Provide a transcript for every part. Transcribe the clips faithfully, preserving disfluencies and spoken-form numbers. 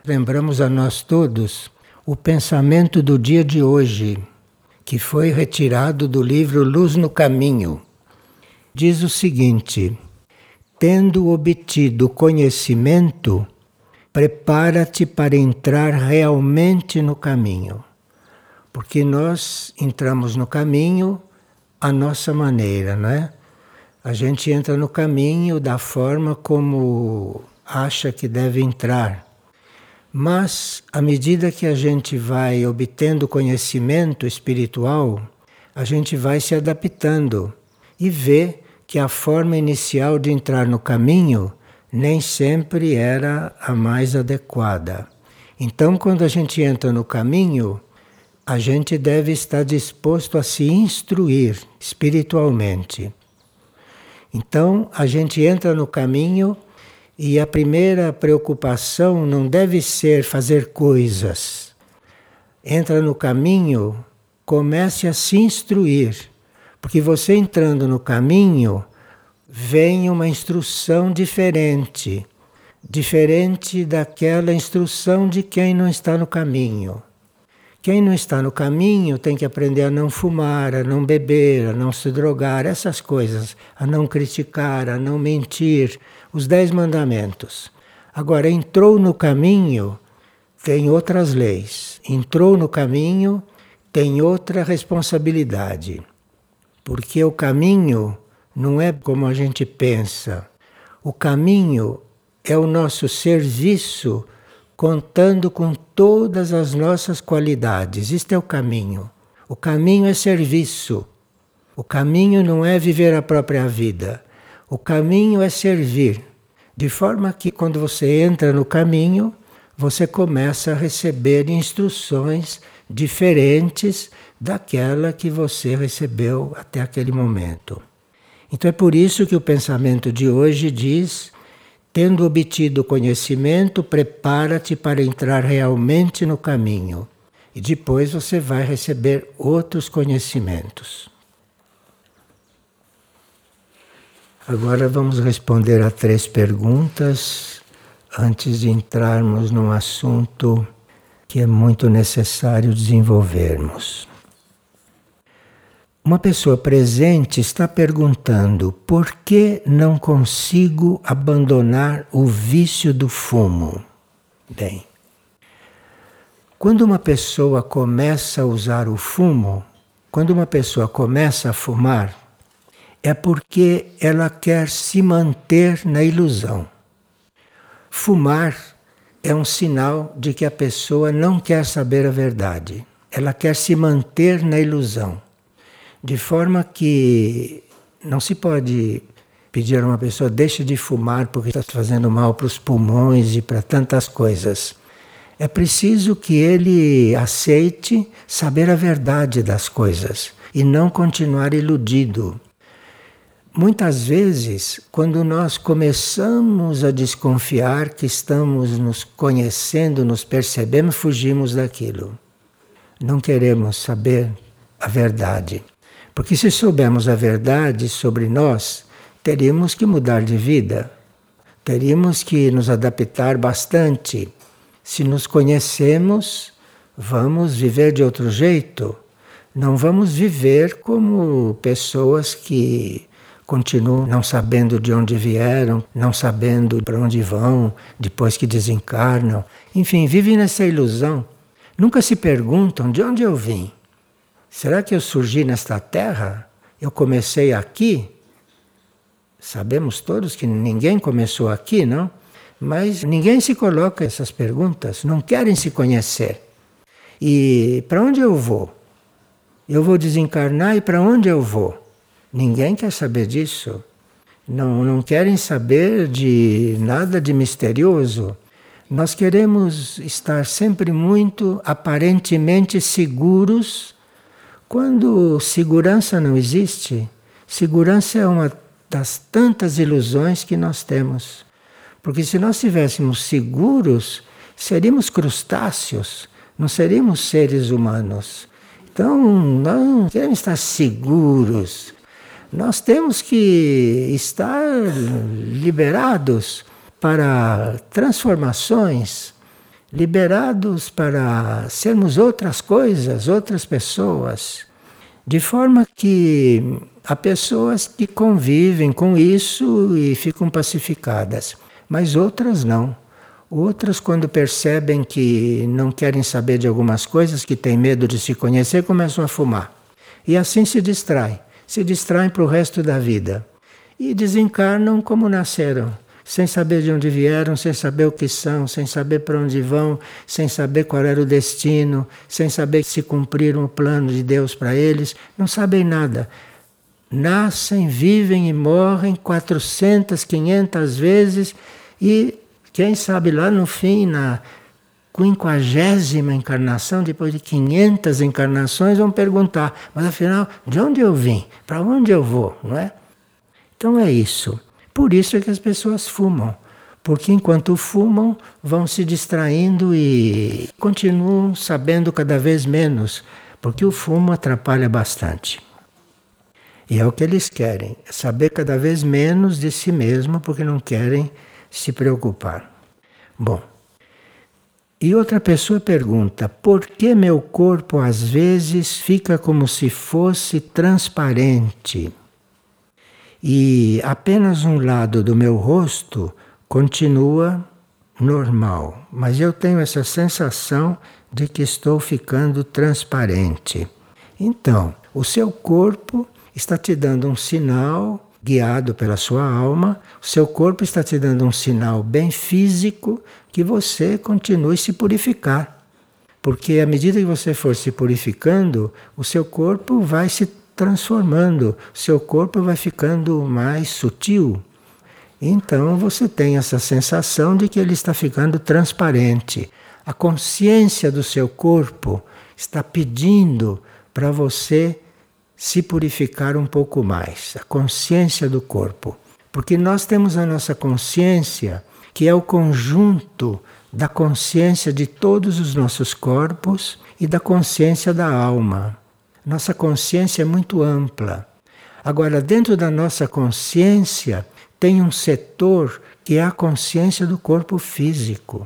lembramos a nós todos o pensamento do dia de hoje, que foi retirado do livro Luz no Caminho. Diz o seguinte: tendo obtido conhecimento, prepara-te para entrar realmente no caminho. Porque nós entramos no caminho à nossa maneira, não é? A gente entra no caminho da forma como acha que deve entrar. Mas, à medida que a gente vai obtendo conhecimento espiritual, a gente vai se adaptando e vê que a forma inicial de entrar no caminho nem sempre era a mais adequada. Então, quando a gente entra no caminho, a gente deve estar disposto a se instruir espiritualmente. Então, a gente entra no caminho e a primeira preocupação não deve ser fazer coisas. Entra no caminho, comece a se instruir. Porque você entrando no caminho, vem uma instrução diferente. Diferente daquela instrução de quem não está no caminho. Quem não está no caminho tem que aprender a não fumar, a não beber, a não se drogar, essas coisas, a não criticar, a não mentir, os dez mandamentos. Agora, entrou no caminho, tem outras leis. Entrou no caminho, tem outra responsabilidade. Porque o caminho não é como a gente pensa. O caminho é o nosso serviço contando com todas as nossas qualidades. Isto é o caminho. O caminho é serviço. O caminho não é viver a própria vida. O caminho é servir. De forma que quando você entra no caminho, você começa a receber instruções diferentes daquela que você recebeu até aquele momento. Então é por isso que o pensamento de hoje diz: tendo obtido conhecimento, prepara-te para entrar realmente no caminho. E depois você vai receber outros conhecimentos. Agora vamos responder a três perguntas antes de entrarmos num assunto que é muito necessário desenvolvermos. Uma pessoa presente está perguntando: por que não consigo abandonar o vício do fumo? Bem, quando uma pessoa começa a usar o fumo, quando uma pessoa começa a fumar, é porque ela quer se manter na ilusão. Fumar é um sinal de que a pessoa não quer saber a verdade. Ela quer se manter na ilusão. De forma que não se pode pedir a uma pessoa: deixe de fumar porque está fazendo mal para os pulmões e para tantas coisas. É preciso que ele aceite saber a verdade das coisas e não continuar iludido. Muitas vezes, quando nós começamos a desconfiar que estamos nos conhecendo, nos percebemos, fugimos daquilo. Não queremos saber a verdade. Porque se soubermos a verdade sobre nós, teríamos que mudar de vida. Teríamos que nos adaptar bastante. Se nos conhecemos, vamos viver de outro jeito. Não vamos viver como pessoas que continuam não sabendo de onde vieram, não sabendo para onde vão, depois que desencarnam. Enfim, vivem nessa ilusão. Nunca se perguntam: de onde eu vim? Será que eu surgi nesta terra? Eu comecei aqui? Sabemos todos que ninguém começou aqui, não? Mas ninguém se coloca essas perguntas, não querem se conhecer. E para onde eu vou? Eu vou desencarnar e para onde eu vou? Ninguém quer saber disso. Não, não querem saber de nada de misterioso. Nós queremos estar sempre muito aparentemente seguros, quando segurança não existe. Segurança é uma das tantas ilusões que nós temos. Porque se nós estivéssemos seguros, seríamos crustáceos, não seríamos seres humanos. Então, não queremos estar seguros. Nós temos que estar liberados para transformações liberados para sermos outras coisas, outras pessoas. De forma que há pessoas que convivem com isso e ficam pacificadas, mas outras não. Outras, quando percebem que não querem saber de algumas coisas, que têm medo de se conhecer, começam a fumar. E assim se distraem, se distraem para o resto da vida. E desencarnam como nasceram, sem saber de onde vieram, sem saber o que são, sem saber para onde vão, sem saber qual era o destino, sem saber se cumpriram o plano de Deus para eles, não sabem nada. Nascem, vivem e morrem quatrocentas, quinhentas vezes e, quem sabe lá no fim, na quinquagésima encarnação, depois de quinhentas encarnações, vão perguntar, mas afinal, de onde eu vim? Para onde eu vou? Não é? Então é isso. Por isso é que as pessoas fumam. Porque enquanto fumam, vão se distraindo e continuam sabendo cada vez menos. Porque o fumo atrapalha bastante. E é o que eles querem, saber cada vez menos de si mesmo, porque não querem se preocupar. Bom, e outra pessoa pergunta, por que meu corpo às vezes fica como se fosse transparente? E apenas um lado do meu rosto continua normal, mas eu tenho essa sensação de que estou ficando transparente. Então, o seu corpo está te dando um sinal, guiado pela sua alma, o seu corpo está te dando um sinal bem físico que você continue se purificar. Porque à medida que você for se purificando, o seu corpo vai se transformando, o seu corpo vai ficando mais sutil. Então você tem essa sensação de que ele está ficando transparente. A consciência do seu corpo está pedindo para você se purificar um pouco mais, a consciência do corpo. Porque nós temos a nossa consciência, que é o conjunto da consciência de todos os nossos corpos e da consciência da alma. Nossa consciência é muito ampla. Agora, dentro da nossa consciência, tem um setor que é a consciência do corpo físico.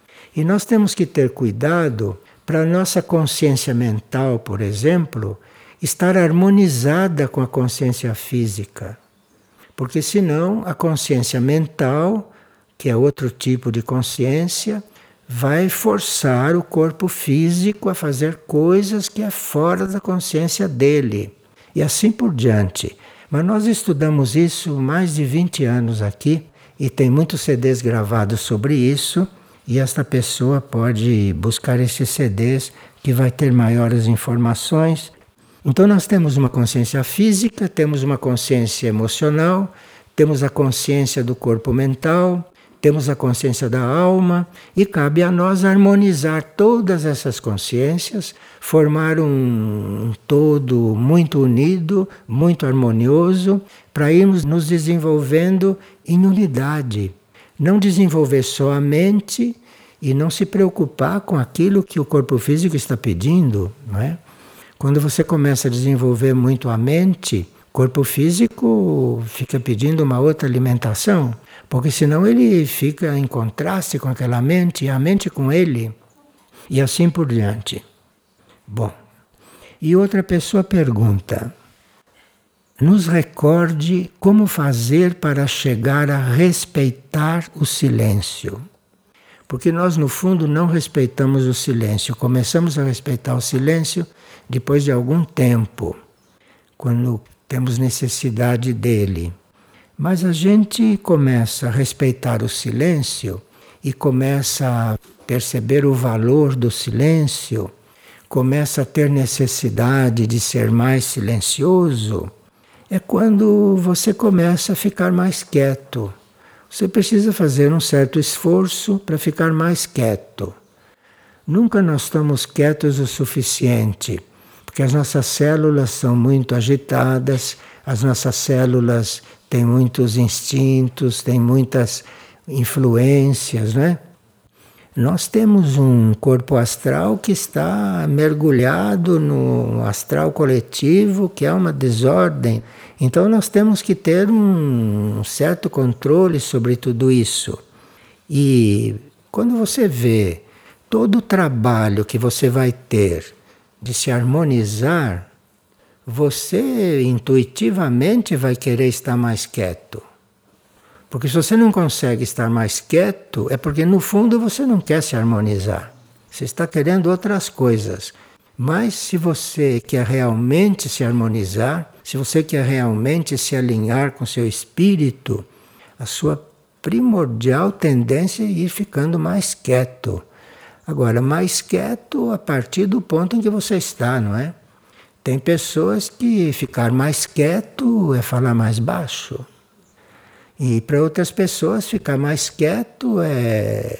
E nós temos que ter cuidado para a nossa consciência mental, por exemplo, estar harmonizada com a consciência física. Porque senão a consciência mental, que é outro tipo de consciência, vai forçar o corpo físico a fazer coisas que é fora da consciência dele. E assim por diante. Mas nós estudamos isso há mais de vinte anos aqui e tem muitos C Ds gravados sobre isso e esta pessoa pode buscar esses C Ds que vai ter maiores informações. Então nós temos uma consciência física, temos uma consciência emocional, temos a consciência do corpo mental, temos a consciência da alma e cabe a nós harmonizar todas essas consciências, formar um todo muito unido, muito harmonioso, para irmos nos desenvolvendo em unidade. Não desenvolver só a mente e não se preocupar com aquilo que o corpo físico está pedindo, não é? Quando você começa a desenvolver muito a mente, o corpo físico fica pedindo uma outra alimentação, porque senão ele fica em contraste com aquela mente e a mente com ele, e assim por diante. Bom, e outra pessoa pergunta, nos recorde como fazer para chegar a respeitar o silêncio. Porque nós, no fundo, não respeitamos o silêncio. Começamos a respeitar o silêncio depois de algum tempo, quando temos necessidade dele. Mas a gente começa a respeitar o silêncio e começa a perceber o valor do silêncio, começa a ter necessidade de ser mais silencioso, é quando você começa a ficar mais quieto. Você precisa fazer um certo esforço para ficar mais quieto. Nunca nós estamos quietos o suficiente, porque as nossas células são muito agitadas, as nossas células têm muitos instintos, têm muitas influências, né? Nós temos um corpo astral que está mergulhado no astral coletivo, que é uma desordem. Então nós temos que ter um certo controle sobre tudo isso. E quando você vê todo o trabalho que você vai ter de se harmonizar, você intuitivamente vai querer estar mais quieto. Porque se você não consegue estar mais quieto, é porque no fundo você não quer se harmonizar. Você está querendo outras coisas. Mas se você quer realmente se harmonizar, se você quer realmente se alinhar com seu espírito, a sua primordial tendência é ir ficando mais quieto. Agora, mais quieto a partir do ponto em que você está, não é? Tem pessoas que ficar mais quieto é falar mais baixo. E para outras pessoas ficar mais quieto é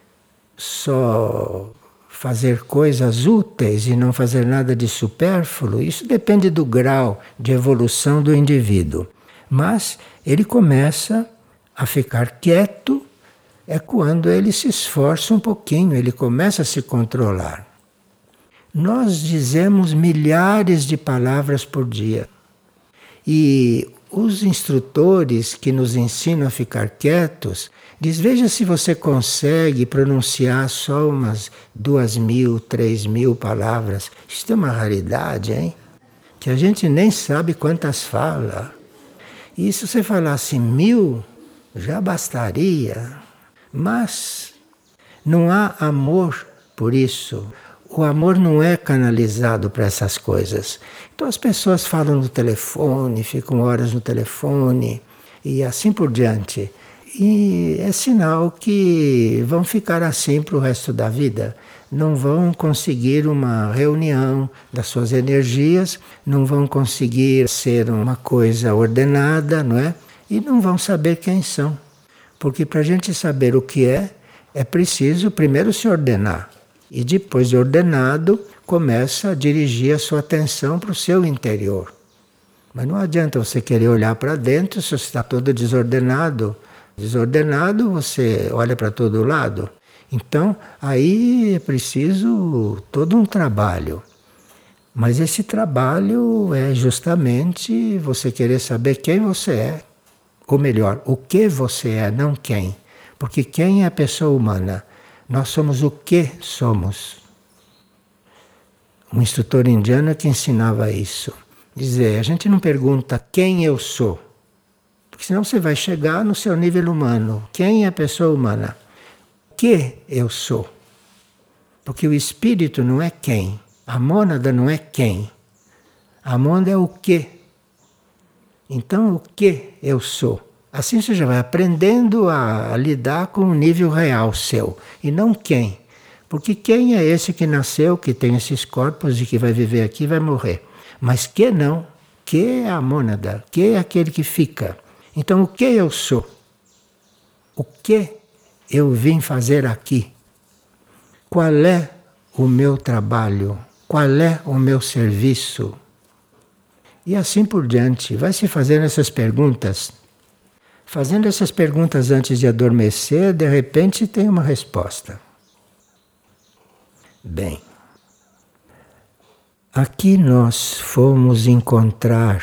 só fazer coisas úteis e não fazer nada de supérfluo. Isso depende do grau de evolução do indivíduo. Mas ele começa a ficar quieto é quando ele se esforça um pouquinho, ele começa a se controlar. Nós dizemos milhares de palavras por dia. E os instrutores que nos ensinam a ficar quietos, diz, veja se você consegue pronunciar só umas duas mil, três mil palavras. Isso é uma raridade, hein? Que a gente nem sabe quantas fala. E se você falasse mil, já bastaria. Mas não há amor por isso. O amor não é canalizado para essas coisas. Então as pessoas falam no telefone, ficam horas no telefone e assim por diante. E é sinal que vão ficar assim para o resto da vida. Não vão conseguir uma reunião das suas energias, não vão conseguir ser uma coisa ordenada, não é? E não vão saber quem são. Porque para a gente saber o que é, é preciso primeiro se ordenar. E depois de ordenado, começa a dirigir a sua atenção para o seu interior. Mas não adianta você querer olhar para dentro se você está todo desordenado. Desordenado, você olha para todo lado. Então, aí é preciso todo um trabalho. Mas esse trabalho é justamente você querer saber quem você é. Ou melhor, o que você é, não quem. Porque quem é a pessoa humana? Nós somos o que somos. Um instrutor indiano que ensinava isso. Dizer, a gente não pergunta quem eu sou. Porque senão você vai chegar no seu nível humano. Quem é a pessoa humana? O que eu sou? Porque o espírito não é quem. A mônada não é quem. A mônada é o que. Então, o que eu sou? Assim você já vai aprendendo a, a lidar com o nível real seu, e não quem. Porque quem é esse que nasceu, que tem esses corpos e que vai viver aqui e vai morrer. Mas que não, que é a mônada, que é aquele que fica. Então, o que eu sou? O que eu vim fazer aqui? Qual é o meu trabalho? Qual é o meu serviço? E assim por diante, vai se fazendo essas perguntas. Fazendo essas perguntas antes de adormecer, de repente tem uma resposta. Bem, aqui nós fomos encontrar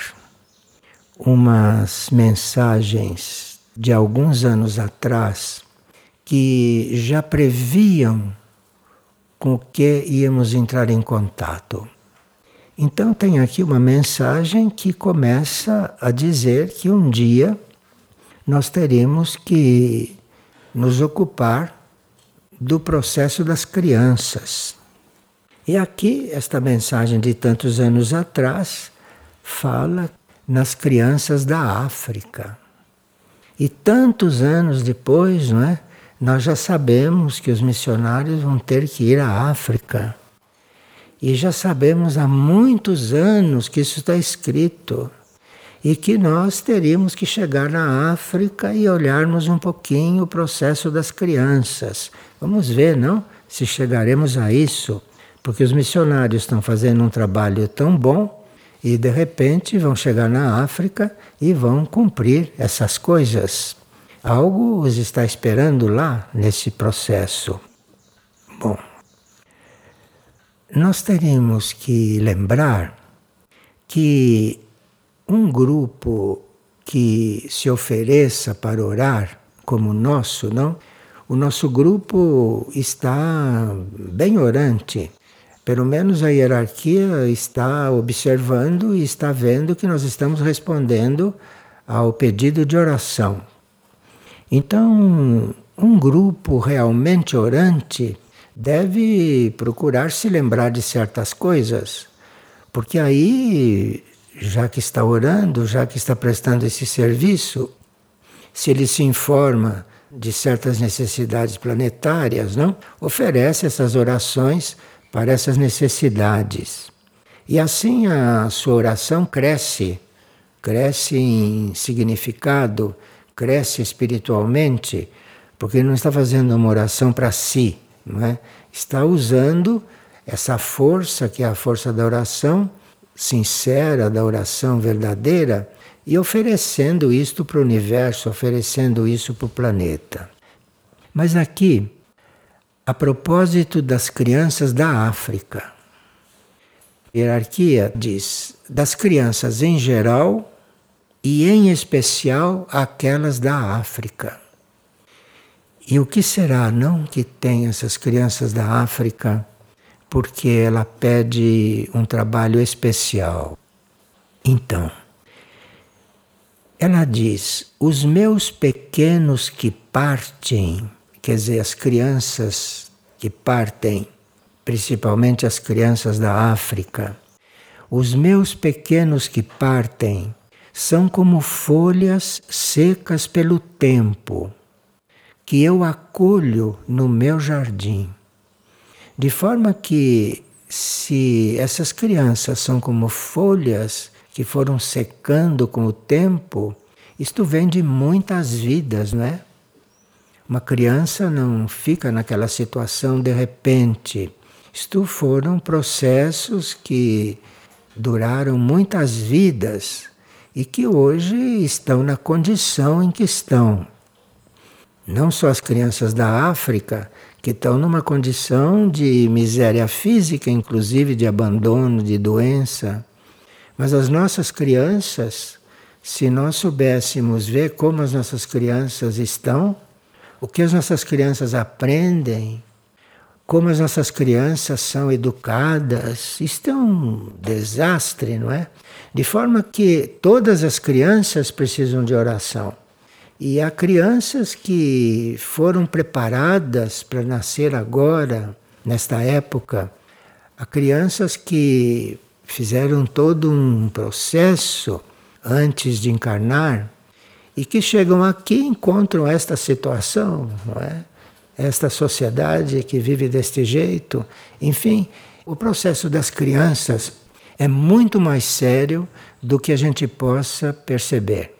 umas mensagens de alguns anos atrás que já previam com o que íamos entrar em contato. Então tem aqui uma mensagem que começa a dizer que um dia nós teríamos que nos ocupar do processo das crianças. E aqui, esta mensagem de tantos anos atrás, fala nas crianças da África. E tantos anos depois, não é? Nós já sabemos que os missionários vão ter que ir à África. E já sabemos há muitos anos que isso está escrito. E que nós teríamos que chegar na África e olharmos um pouquinho o processo das crianças. Vamos ver, não? Se chegaremos a isso. Porque os missionários estão fazendo um trabalho tão bom e de repente vão chegar na África e vão cumprir essas coisas. Algo os está esperando lá nesse processo. Bom, nós teríamos que lembrar que um grupo que se ofereça para orar, como o nosso, não? o nosso grupo está bem orante. Pelo menos a hierarquia está observando e está vendo que nós estamos respondendo ao pedido de oração. Então, um grupo realmente orante deve procurar se lembrar de certas coisas, porque aí, já que está orando, já que está prestando esse serviço, se ele se informa de certas necessidades planetárias, não? Oferece essas orações para essas necessidades. E assim a sua oração cresce, cresce em significado, cresce espiritualmente, porque não está fazendo uma oração para si, não é? Está usando essa força, que é a força da oração sincera, da oração verdadeira, e oferecendo isto para o universo, oferecendo isso para o planeta. Mas aqui, a propósito das crianças da África, a hierarquia diz das crianças em geral e em especial aquelas da África. E o que será, não, que tem essas crianças da África, porque ela pede um trabalho especial? Então, ela diz, os meus pequenos que partem, quer dizer, as crianças que partem, principalmente as crianças da África, os meus pequenos que partem são como folhas secas pelo tempo, que eu acolho no meu jardim. De forma que, se essas crianças são como folhas que foram secando com o tempo, isto vem de muitas vidas, não é? Uma criança não fica naquela situação de repente. Isto foram processos que duraram muitas vidas e que hoje estão na condição em que estão. Não só as crianças da África, que estão numa condição de miséria física, inclusive de abandono, de doença, mas as nossas crianças, se nós soubéssemos ver como as nossas crianças estão, o que as nossas crianças aprendem, como as nossas crianças são educadas, isto é um desastre, não é? De forma que todas as crianças precisam de oração. E há crianças que foram preparadas para nascer agora, nesta época. Há crianças que fizeram todo um processo antes de encarnar e que chegam aqui e encontram esta situação, não é? Esta sociedade que vive deste jeito. Enfim, o processo das crianças é muito mais sério do que a gente possa perceber.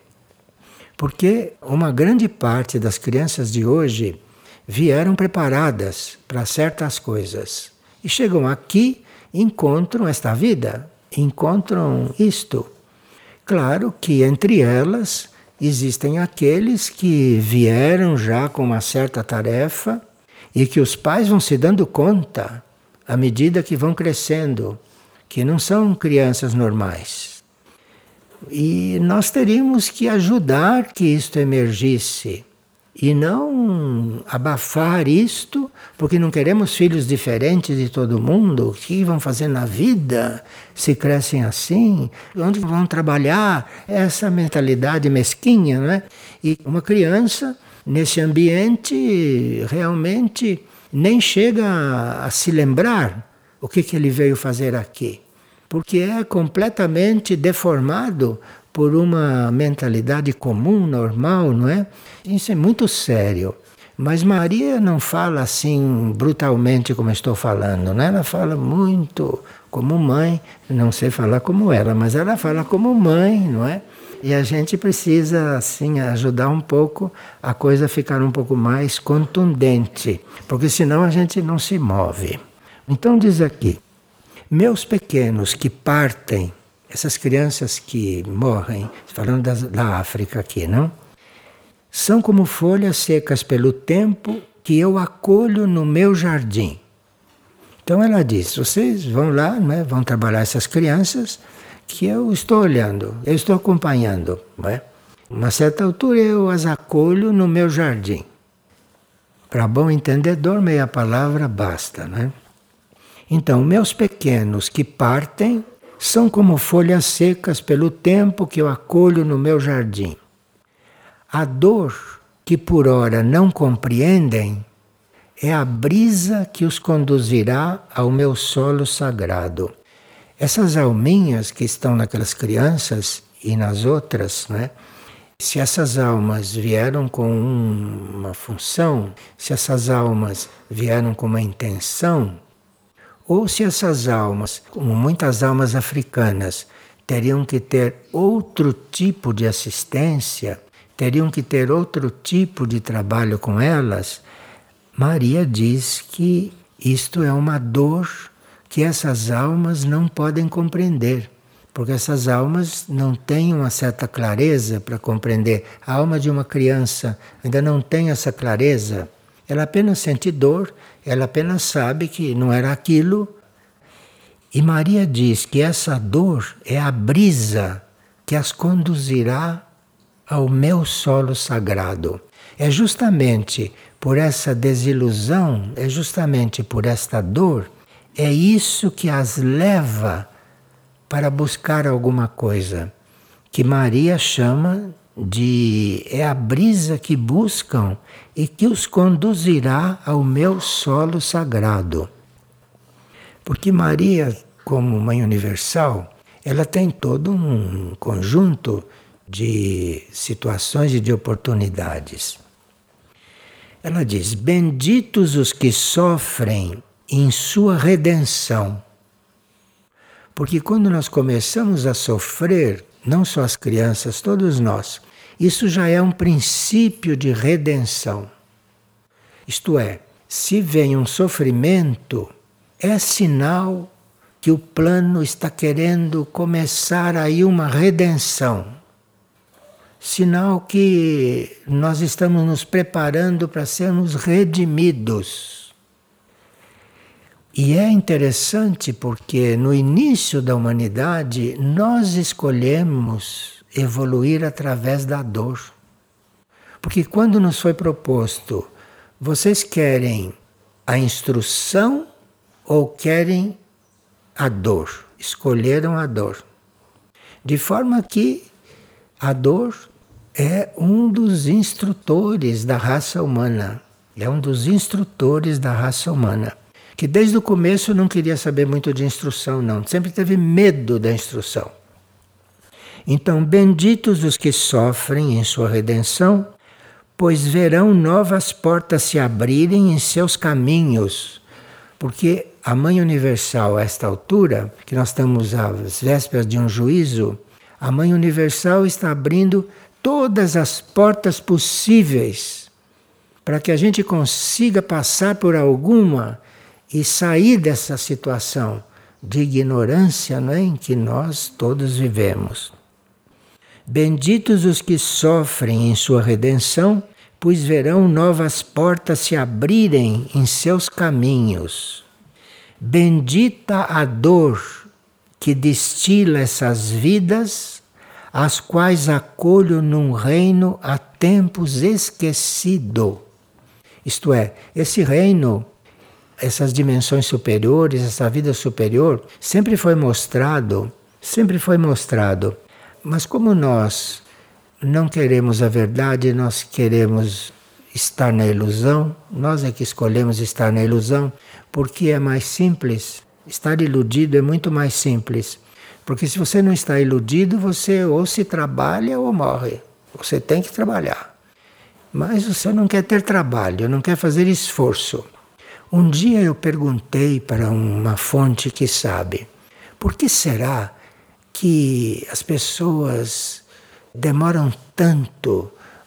Porque uma grande parte das crianças de hoje vieram preparadas para certas coisas. E chegam aqui e encontram esta vida, encontram isto. Claro que entre elas existem aqueles que vieram já com uma certa tarefa e que os pais vão se dando conta à medida que vão crescendo, que não são crianças normais. E nós teríamos que ajudar que isto emergisse e não abafar isto, porque não queremos filhos diferentes de todo mundo. O que vão fazer na vida se crescem assim? Onde vão trabalhar? Essa mentalidade mesquinha, não é? E uma criança nesse ambiente realmente nem chega a, a se lembrar o que, que ele veio fazer aqui. Porque é completamente deformado por uma mentalidade comum, normal, não é? Isso é muito sério. Mas Maria não fala assim brutalmente como estou falando, né? Ela fala muito como mãe, não sei falar como ela, mas ela fala como mãe, não é? E a gente precisa, assim, ajudar um pouco a coisa ficar um pouco mais contundente, porque senão a gente não se move. Então diz aqui, meus pequenos que partem, essas crianças que morrem, falando das, da África aqui, não? São como folhas secas pelo tempo que eu acolho no meu jardim. Então ela diz, vocês vão lá, né, vão trabalhar essas crianças que eu estou olhando, eu estou acompanhando. Não é? Uma certa altura eu as acolho no meu jardim. Para bom entendedor, meia palavra basta, né? Então, meus pequenos que partem são como folhas secas pelo tempo que eu acolho no meu jardim. A dor que por ora não compreendem é a brisa que os conduzirá ao meu solo sagrado. Essas alminhas que estão naquelas crianças e nas outras, né? Se essas almas vieram com uma função, se essas almas vieram com uma intenção, ou se essas almas, como muitas almas africanas, teriam que ter outro tipo de assistência, teriam que ter outro tipo de trabalho com elas, Maria diz que isto é uma dor que essas almas não podem compreender. Porque essas almas não têm uma certa clareza para compreender. A alma de uma criança ainda não tem essa clareza. Ela apenas sente dor, ela apenas sabe que não era aquilo. E Maria diz que essa dor é a brisa que as conduzirá ao meu solo sagrado. É justamente por essa desilusão, é justamente por esta dor, é isso que as leva para buscar alguma coisa, que Maria chama de é a brisa que buscam e que os conduzirá ao meu solo sagrado. Porque Maria, como Mãe Universal, ela tem todo um conjunto de situações e de oportunidades. Ela diz: benditos os que sofrem em sua redenção. Porque quando nós começamos a sofrer, não só as crianças, todos nós, isso já é um princípio de redenção. Isto é, se vem um sofrimento, é sinal que o plano está querendo começar aí uma redenção. Sinal que nós estamos nos preparando para sermos redimidos. E é interessante porque no início da humanidade nós escolhemos evoluir através da dor. Porque quando nos foi proposto, vocês querem a instrução ou querem a dor? Escolheram a dor. De forma que a dor é um dos instrutores da raça humana. É um dos instrutores da raça humana. Que desde o começo não queria saber muito de instrução, não. Sempre teve medo da instrução. Então, benditos os que sofrem em sua redenção, pois verão novas portas se abrirem em seus caminhos. Porque a Mãe Universal, a esta altura, que nós estamos às vésperas de um juízo, a Mãe Universal está abrindo todas as portas possíveis para que a gente consiga passar por alguma e sair dessa situação de ignorância, não é, em que nós todos vivemos. Benditos os que sofrem em sua redenção, pois verão novas portas se abrirem em seus caminhos. Bendita a dor que destila essas vidas, as quais acolho num reino há tempos esquecido. Isto é, esse reino, essas dimensões superiores, essa vida superior, sempre foi mostrado, sempre foi mostrado. Mas como nós não queremos a verdade, nós queremos estar na ilusão, nós é que escolhemos estar na ilusão, porque é mais simples. Estar iludido é muito mais simples. Porque se você não está iludido, você ou se trabalha ou morre. Você tem que trabalhar. Mas você não quer ter trabalho, não quer fazer esforço. Um dia eu perguntei para uma fonte que sabe, por que será que as pessoas demoram tanto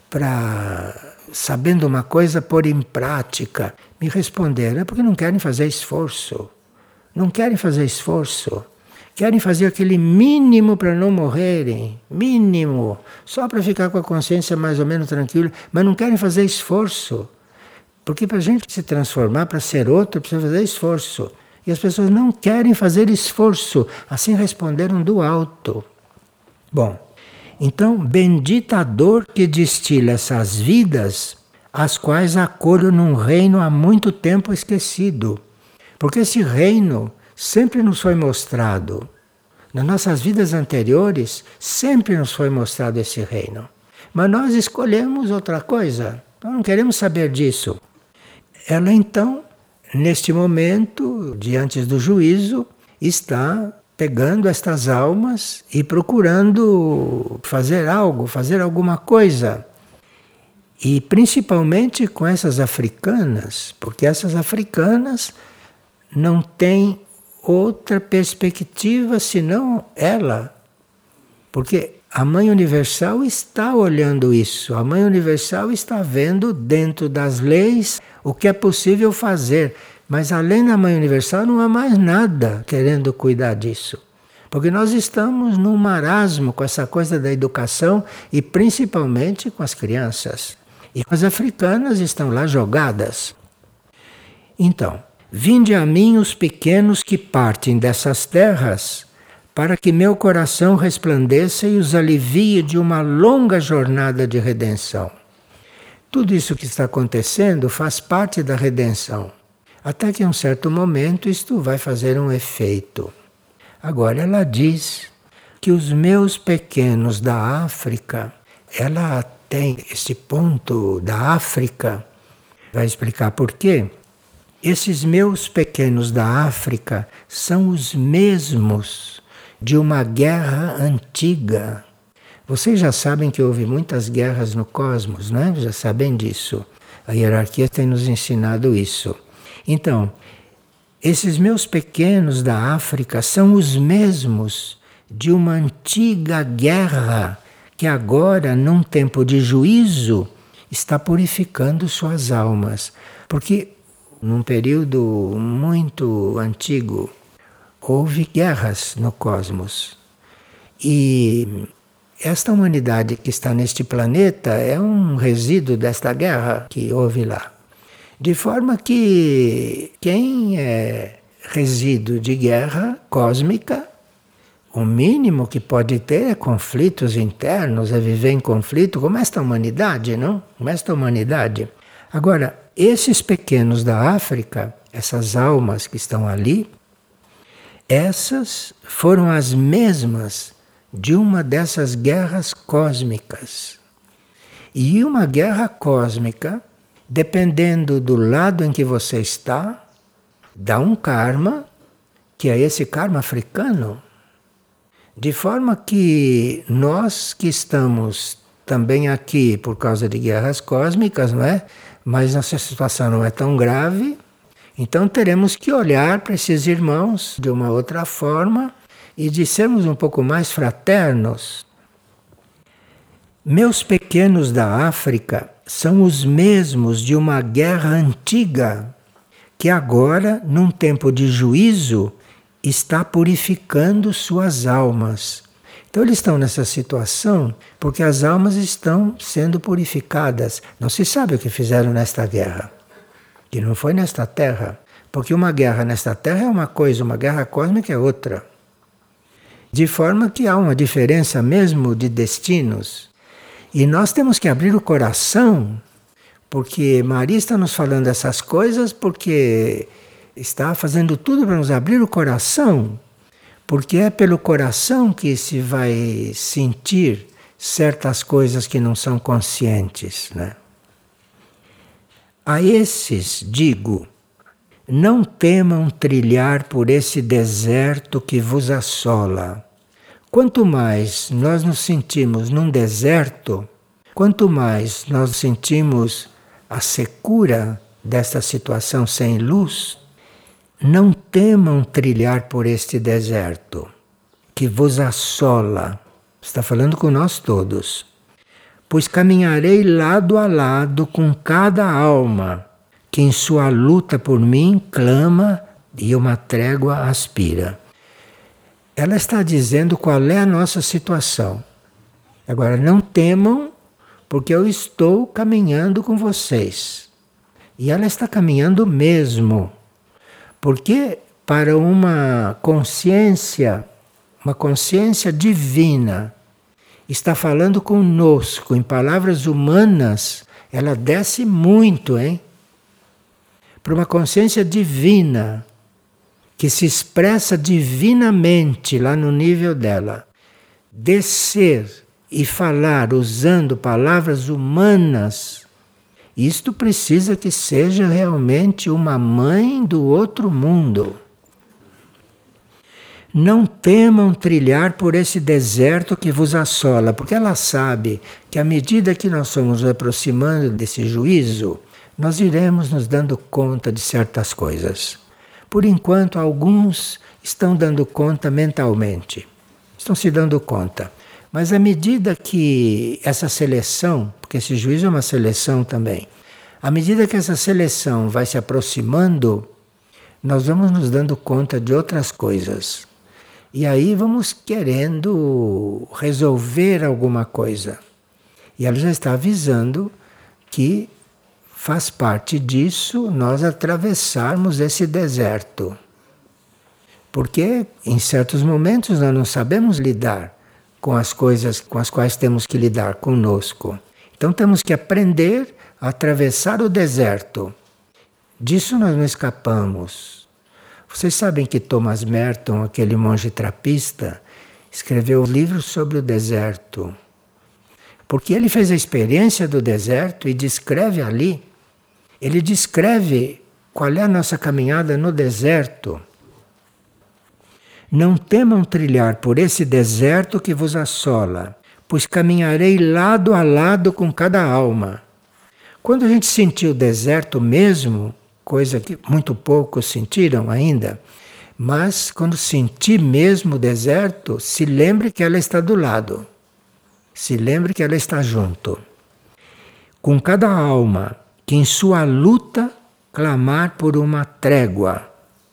para, sabendo uma coisa, pôr em prática? Me responderam, é porque não querem fazer esforço. Não querem fazer esforço. Querem fazer aquele mínimo para não morrerem, mínimo, só para ficar com a consciência mais ou menos tranquila, mas não querem fazer esforço. Porque para a gente se transformar, para ser outro, precisa fazer esforço. E as pessoas não querem fazer esforço. Assim responderam do alto. Bom, então, bendita a dor que destila essas vidas, as quais acolho num reino há muito tempo esquecido. Porque esse reino sempre nos foi mostrado. Nas nossas vidas anteriores, sempre nos foi mostrado esse reino. Mas nós escolhemos outra coisa. Nós não queremos saber disso. Ela então, neste momento, diante do juízo, está pegando estas almas e procurando fazer algo, fazer alguma coisa. E principalmente com essas africanas, porque essas africanas não têm outra perspectiva senão ela. Porque a Mãe Universal está olhando isso, a Mãe Universal está vendo dentro das leis o que é possível fazer. Mas além da Mãe Universal não há mais nada querendo cuidar disso. Porque nós estamos num marasmo com essa coisa da educação e principalmente com as crianças. E as africanas estão lá jogadas. Então, vinde a mim os pequenos que partem dessas terras, para que meu coração resplandeça e os alivie de uma longa jornada de redenção. Tudo isso que está acontecendo faz parte da redenção. Até que em um certo momento isto vai fazer um efeito. Agora ela diz que os meus pequenos da África, ela tem esse ponto da África, vai explicar por quê. Esses meus pequenos da África são os mesmos de uma guerra antiga. Vocês já sabem que houve muitas guerras no cosmos, né? Já sabem disso. A hierarquia tem nos ensinado isso. Então, esses meus pequenos da África são os mesmos de uma antiga guerra que agora, num tempo de juízo, está purificando suas almas. Porque num período muito antigo houve guerras no cosmos. E esta humanidade que está neste planeta é um resíduo desta guerra que houve lá. De forma que quem é resíduo de guerra cósmica, o mínimo que pode ter é conflitos internos, é viver em conflito, como esta humanidade, não? Como esta humanidade. Agora, esses pequenos da África, essas almas que estão ali, essas foram as mesmas de uma dessas guerras cósmicas. E uma guerra cósmica, dependendo do lado em que você está, dá um karma, que é esse karma africano. De forma que nós que estamos também aqui por causa de guerras cósmicas, não é? Mas nossa situação não é tão grave, então teremos que olhar para esses irmãos de uma outra forma e de sermos um pouco mais fraternos. Meus pequenos da África são os mesmos de uma guerra antiga, que agora, num tempo de juízo, está purificando suas almas. Então eles estão nessa situação porque as almas estão sendo purificadas. Não se sabe o que fizeram nesta guerra, que não foi nesta terra, porque uma guerra nesta terra é uma coisa, uma guerra cósmica é outra. De forma que há uma diferença mesmo de destinos. E nós temos que abrir o coração, porque Maria está nos falando essas coisas, porque está fazendo tudo para nos abrir o coração, porque é pelo coração que se vai sentir certas coisas que não são conscientes, né? A esses digo, não temam trilhar por esse deserto que vos assola. Quanto mais nós nos sentimos num deserto, quanto mais nós sentimos a secura desta situação sem luz, não temam trilhar por este deserto que vos assola. Está falando com nós todos. Pois caminharei lado a lado com cada alma que em sua luta por mim clama e uma trégua aspira. Ela está dizendo qual é a nossa situação. Agora, não temam, porque eu estou caminhando com vocês. E ela está caminhando mesmo. Porque para uma consciência, uma consciência divina, está falando conosco em palavras humanas, ela desce muito, hein? Para uma consciência divina, que se expressa divinamente lá no nível dela. Descer e falar usando palavras humanas, isto precisa que seja realmente uma mãe do outro mundo. Não temam trilhar por esse deserto que vos assola, porque ela sabe que à medida que nós somos nos aproximando desse juízo, nós iremos nos dando conta de certas coisas. Por enquanto, alguns estão dando conta mentalmente, estão se dando conta. Mas à medida que essa seleção, porque esse juízo é uma seleção também, à medida que essa seleção vai se aproximando, nós vamos nos dando conta de outras coisas. E aí vamos querendo resolver alguma coisa. E ela já está avisando que faz parte disso nós atravessarmos esse deserto. Porque em certos momentos nós não sabemos lidar com as coisas com as quais temos que lidar conosco. Então temos que aprender a atravessar o deserto. Disso nós não escapamos. Vocês sabem que Thomas Merton, aquele monge trapista, escreveu livros sobre o deserto. Porque ele fez a experiência do deserto e descreve ali. Ele descreve qual é a nossa caminhada no deserto. Não temam trilhar por esse deserto que vos assola, pois caminharei lado a lado com cada alma. Quando a gente sentiu o deserto mesmo, coisa que muito poucos sentiram ainda, mas quando sentir mesmo o deserto, se lembre que ela está do lado. Se lembre que ela está junto. Com cada alma que em sua luta clamar por uma trégua.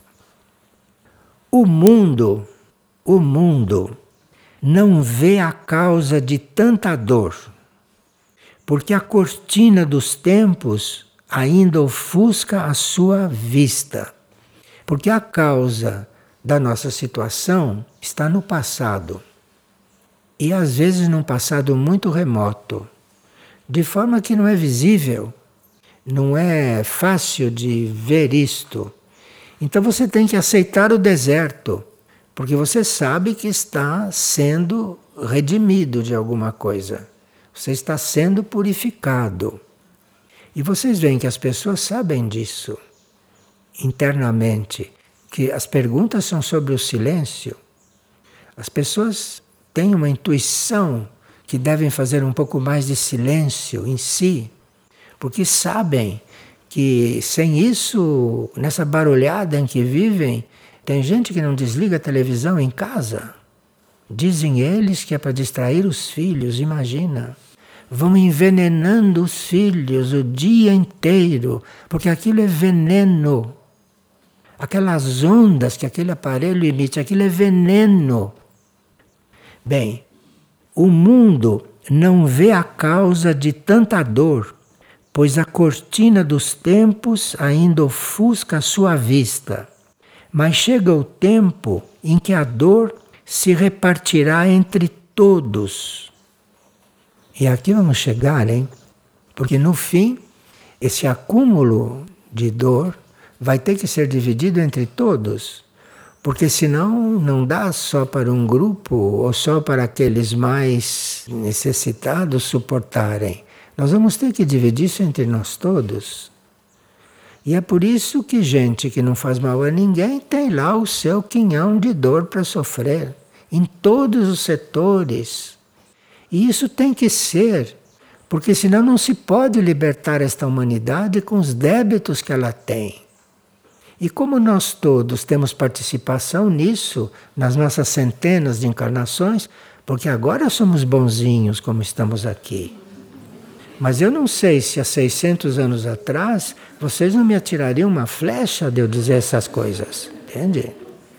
O mundo, o mundo não vê a causa de tanta dor, porque a cortina dos tempos ainda ofusca a sua vista. Porque a causa da nossa situação está no passado. E às vezes num passado muito remoto. De forma que não é visível. Não é fácil de ver isto. Então você tem que aceitar o deserto. Porque você sabe que está sendo redimido de alguma coisa. Você está sendo purificado. E vocês veem que as pessoas sabem disso, internamente, que as perguntas são sobre o silêncio. As pessoas têm uma intuição que devem fazer um pouco mais de silêncio em si, porque sabem que sem isso, nessa barulhada em que vivem, tem gente que não desliga a televisão em casa. Dizem eles que é para distrair os filhos, imagina. Vão envenenando os filhos o dia inteiro, porque aquilo é veneno. Aquelas ondas que aquele aparelho emite, aquilo é veneno. Bem, o mundo não vê a causa de tanta dor, pois a cortina dos tempos ainda ofusca a sua vista. Mas chega o tempo em que a dor se repartirá entre todos. E aqui vamos chegar, hein? Porque no fim, esse acúmulo de dor vai ter que ser dividido entre todos. Porque senão não dá só para um grupo ou só para aqueles mais necessitados suportarem. Nós vamos ter que dividir isso entre nós todos. E é por isso que gente que não faz mal a ninguém tem lá o seu quinhão de dor para sofrer. Em todos os setores. E isso tem que ser, porque senão não se pode libertar esta humanidade com os débitos que ela tem. E como nós todos temos participação nisso, nas nossas centenas de encarnações, porque agora somos bonzinhos como estamos aqui. Mas eu não sei se há seiscentos anos atrás vocês não me atirariam uma flecha de eu dizer essas coisas, entende?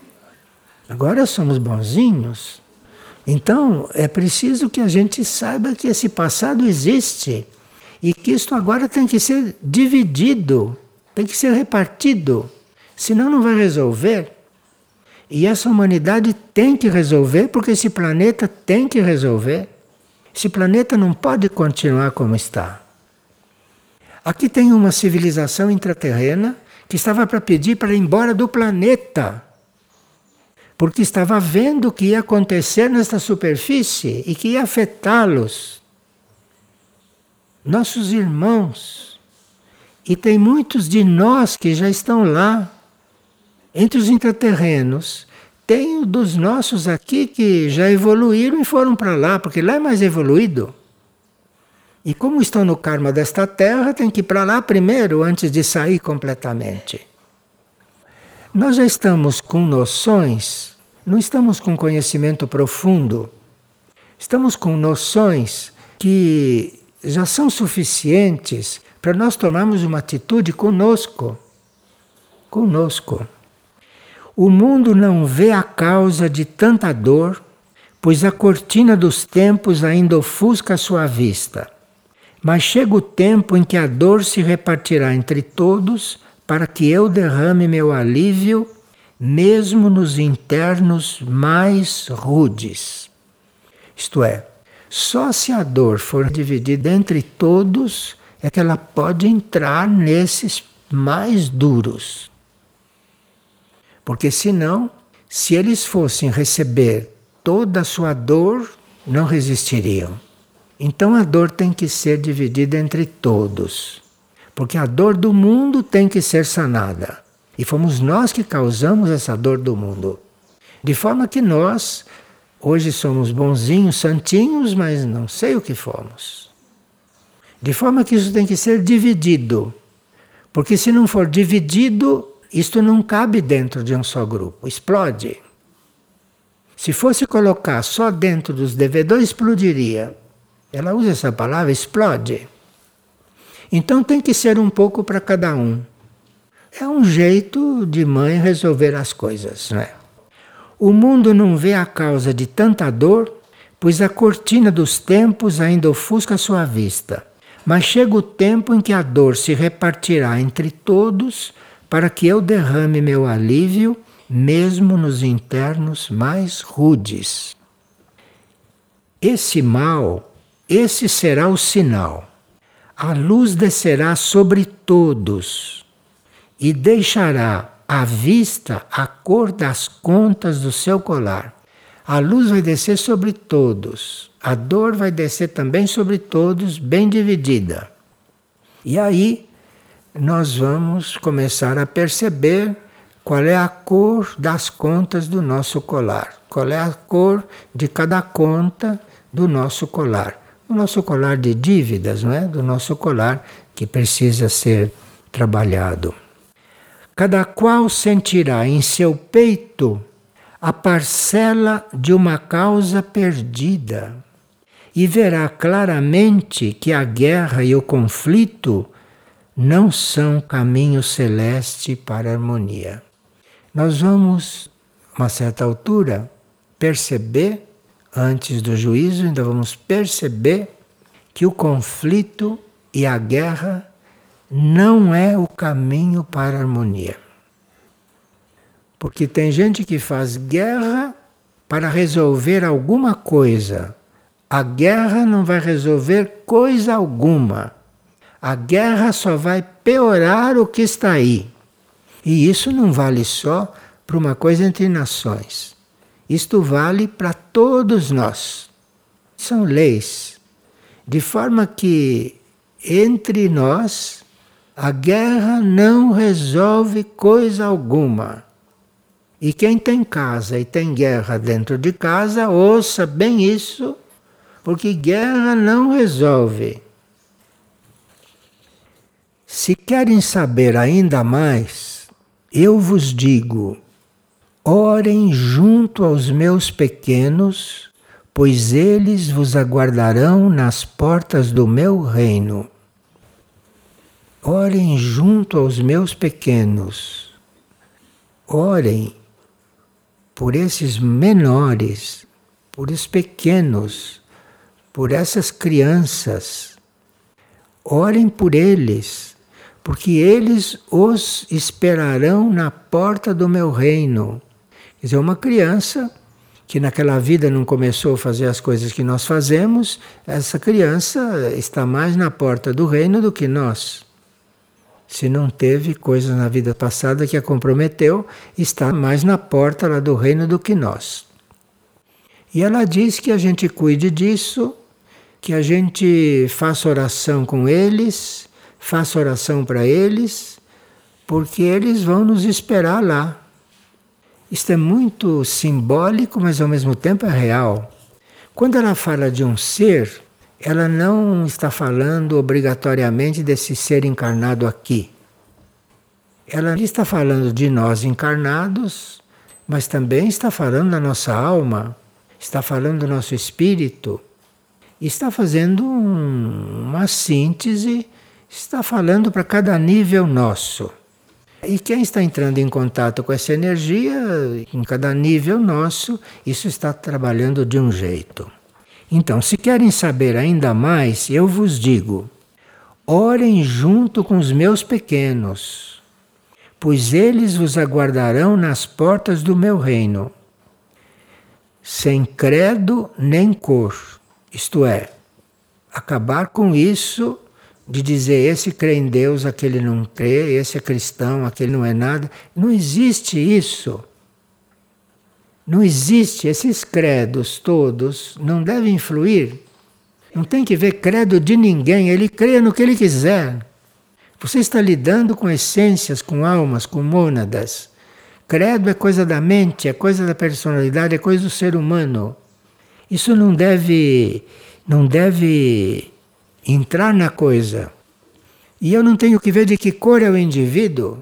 Agora somos bonzinhos. Então, é preciso que a gente saiba que esse passado existe e que isto agora tem que ser dividido, tem que ser repartido, senão não vai resolver. E essa humanidade tem que resolver porque esse planeta tem que resolver. Esse planeta não pode continuar como está. Aqui tem uma civilização intraterrena que estava para pedir para ir embora do planeta, porque estava vendo o que ia acontecer nesta superfície e que ia afetá-los. Nossos irmãos. E tem muitos de nós que já estão lá. Entre os intraterrenos, tem o dos nossos aqui que já evoluíram e foram para lá, porque lá é mais evoluído. E como estão no karma desta terra, tem que ir para lá primeiro, antes de sair completamente. Nós já estamos com noções, não estamos com conhecimento profundo, estamos com noções que já são suficientes para nós tomarmos uma atitude conosco. Conosco. O mundo não vê a causa de tanta dor, pois a cortina dos tempos ainda ofusca a sua vista. Mas chega o tempo em que a dor se repartirá entre todos, para que eu derrame meu alívio, mesmo nos internos mais rudes. Isto é, só se a dor for dividida entre todos, é que ela pode entrar nesses mais duros. Porque senão, se eles fossem receber toda a sua dor, não resistiriam. Então a dor tem que ser dividida entre todos. Porque a dor do mundo tem que ser sanada. E fomos nós que causamos essa dor do mundo. De forma que nós, hoje somos bonzinhos, santinhos, mas não sei o que fomos. De forma que isso tem que ser dividido. Porque se não for dividido, isto não cabe dentro de um só grupo. Explode. Se fosse colocar só dentro dos devedores, explodiria. Ela usa essa palavra, explode. Então tem que ser um pouco para cada um. É um jeito de mãe resolver as coisas, não é? O mundo não vê a causa de tanta dor, pois a cortina dos tempos ainda ofusca sua vista. Mas chega o tempo em que a dor se repartirá entre todos, para que eu derrame meu alívio, mesmo nos internos mais rudes. Esse mal, esse será o sinal. A luz descerá sobre todos e deixará à vista a cor das contas do seu colar. A luz vai descer sobre todos, a dor vai descer também sobre todos, bem dividida. E aí nós vamos começar a perceber qual é a cor das contas do nosso colar, qual é a cor de cada conta do nosso colar. O nosso colar de dívidas, não é? Do nosso colar que precisa ser trabalhado. Cada qual sentirá em seu peito a parcela de uma causa perdida e verá claramente que a guerra e o conflito não são caminho celeste para a harmonia. Nós vamos, a uma certa altura, perceber, antes do juízo, ainda vamos perceber que o conflito e a guerra não é o caminho para a harmonia. Porque tem gente que faz guerra para resolver alguma coisa. A guerra não vai resolver coisa alguma. A guerra só vai piorar o que está aí. E isso não vale só para uma coisa entre nações. Isto vale para todos nós. São leis. De forma que, entre nós, a guerra não resolve coisa alguma. E quem tem casa e tem guerra dentro de casa, ouça bem isso, porque guerra não resolve. Se querem saber ainda mais, eu vos digo, orem junto aos meus pequenos, pois eles vos aguardarão nas portas do meu reino. Orem junto aos meus pequenos. Orem por esses menores, por esses pequenos, por essas crianças. Orem por eles, porque eles os esperarão na porta do meu reino. Quer dizer, uma criança que naquela vida não começou a fazer as coisas que nós fazemos, essa criança está mais na porta do reino do que nós. Se não teve coisas na vida passada que a comprometeu, está mais na porta lá do reino do que nós. E ela diz que a gente cuide disso, que a gente faça oração com eles, faça oração para eles, porque eles vão nos esperar lá. Isto é muito simbólico, mas ao mesmo tempo é real. Quando ela fala de um ser, ela não está falando obrigatoriamente desse ser encarnado aqui. Ela está falando de nós encarnados, mas também está falando da nossa alma, está falando do nosso espírito, está fazendo um, uma síntese, está falando para cada nível nosso. E quem está entrando em contato com essa energia, em cada nível nosso, isso está trabalhando de um jeito. Então, se querem saber ainda mais, eu vos digo, orem junto com os meus pequenos, pois eles vos aguardarão nas portas do meu reino, sem credo nem cor, isto é, acabar com isso de dizer esse crê em Deus, aquele não crê, esse é cristão, aquele não é nada. Não existe isso. Não existe. Esses credos todos não devem influir. Não tem que ver credo de ninguém, ele crê no que ele quiser. Você está lidando com essências, com almas, com mônadas. Credo é coisa da mente, é coisa da personalidade, é coisa do ser humano. Isso não deve, não deve entrar na coisa. E eu não tenho que ver de que cor é o indivíduo.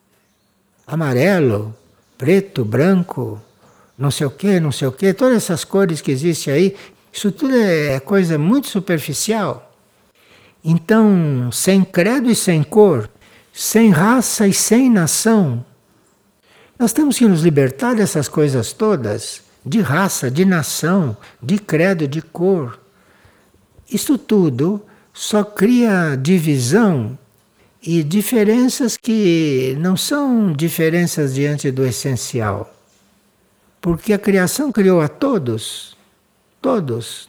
Amarelo, preto, branco, não sei o que, não sei o que, todas essas cores que existem aí, isso tudo é coisa muito superficial. Então, sem credo e sem cor, sem raça e sem nação, nós temos que nos libertar dessas coisas todas, de raça, de nação, de credo, de cor. Isso tudo só cria divisão e diferenças que não são diferenças diante do essencial. Porque a criação criou a todos, todos.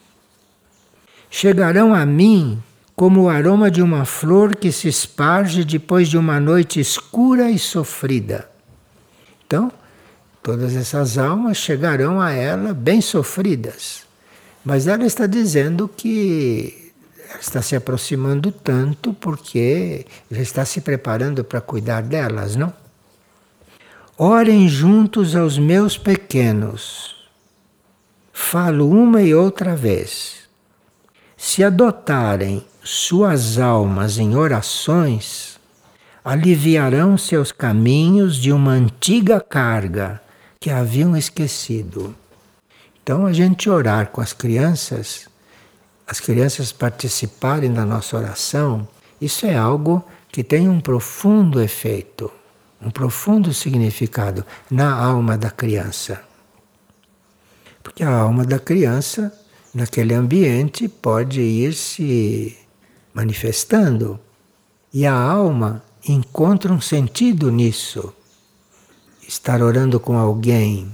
Chegarão a mim como o aroma de uma flor que se esparge depois de uma noite escura e sofrida. Então, todas essas almas chegarão a ela bem sofridas. Mas ela está dizendo que ela está se aproximando tanto porque já está se preparando para cuidar delas, não? Orem juntos aos meus pequenos. Falo uma e outra vez. Se adotarem suas almas em orações, aliviarão seus caminhos de uma antiga carga que haviam esquecido. Então, a gente orar com as crianças, as crianças participarem da nossa oração, isso é algo que tem um profundo efeito, um profundo significado na alma da criança. Porque a alma da criança, naquele ambiente, pode ir se manifestando. E a alma encontra um sentido nisso. Estar orando com alguém.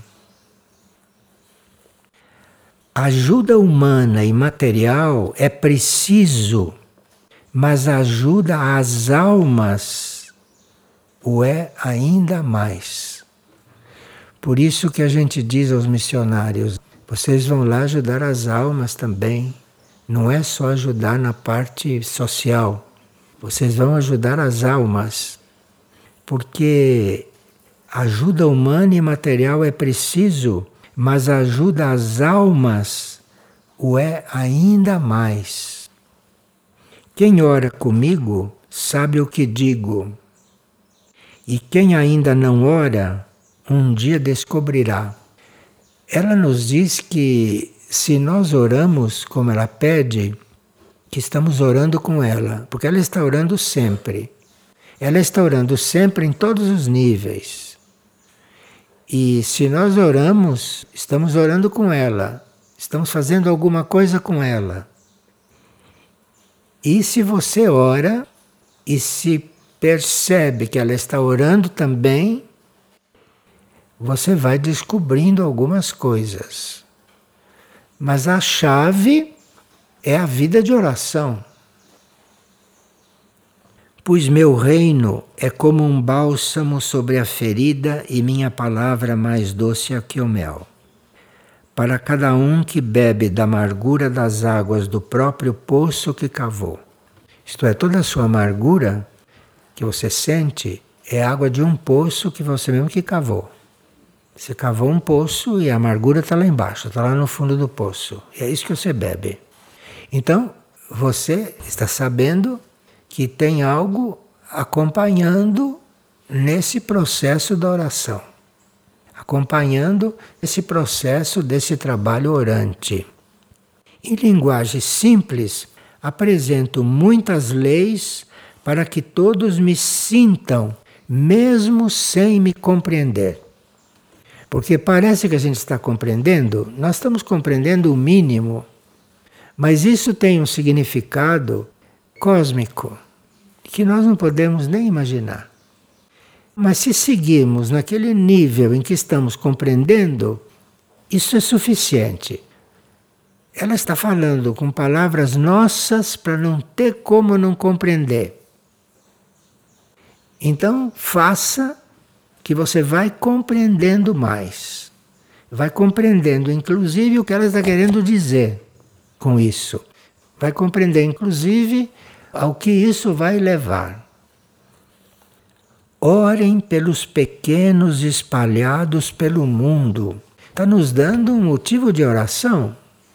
Ajuda humana e material é preciso, mas a ajuda às almas o é ainda mais. Por isso que a gente diz aos missionários, vocês vão lá ajudar as almas também. Não é só ajudar na parte social. Vocês vão ajudar as almas. Porque ajuda humana e material é preciso, mas a ajuda às almas o é ainda mais. Quem ora comigo sabe o que digo. E quem ainda não ora, um dia descobrirá. Ela nos diz que se nós oramos como ela pede, que estamos orando com ela, porque ela está orando sempre. Ela está orando sempre em todos os níveis. E se nós oramos, estamos orando com ela, estamos fazendo alguma coisa com ela. E se você ora e se percebe que ela está orando também, você vai descobrindo algumas coisas. Mas a chave é a vida de oração. Pois meu reino é como um bálsamo sobre a ferida e minha palavra mais doce que o mel. Para cada um que bebe da amargura das águas do próprio poço que cavou. Isto é, toda a sua amargura que você sente é água de um poço que você mesmo que cavou. Você cavou um poço e a amargura está lá embaixo, está lá no fundo do poço. E é isso que você bebe. Então, você está sabendo que tem algo acompanhando nesse processo da oração. Acompanhando esse processo desse trabalho orante. Em linguagem simples, apresento muitas leis para que todos me sintam, mesmo sem me compreender. Porque parece que a gente está compreendendo, nós estamos compreendendo o mínimo, mas isso tem um significado cósmico que nós não podemos nem imaginar. Mas se seguirmos naquele nível em que estamos compreendendo, isso é suficiente. Ela está falando com palavras nossas para não ter como não compreender. Então, faça que você vai compreendendo mais. Vai compreendendo, inclusive, o que ela está querendo dizer com isso. Vai compreender, inclusive, ao que isso vai levar. Orem pelos pequenos espalhados pelo mundo. Está nos dando um motivo de oração.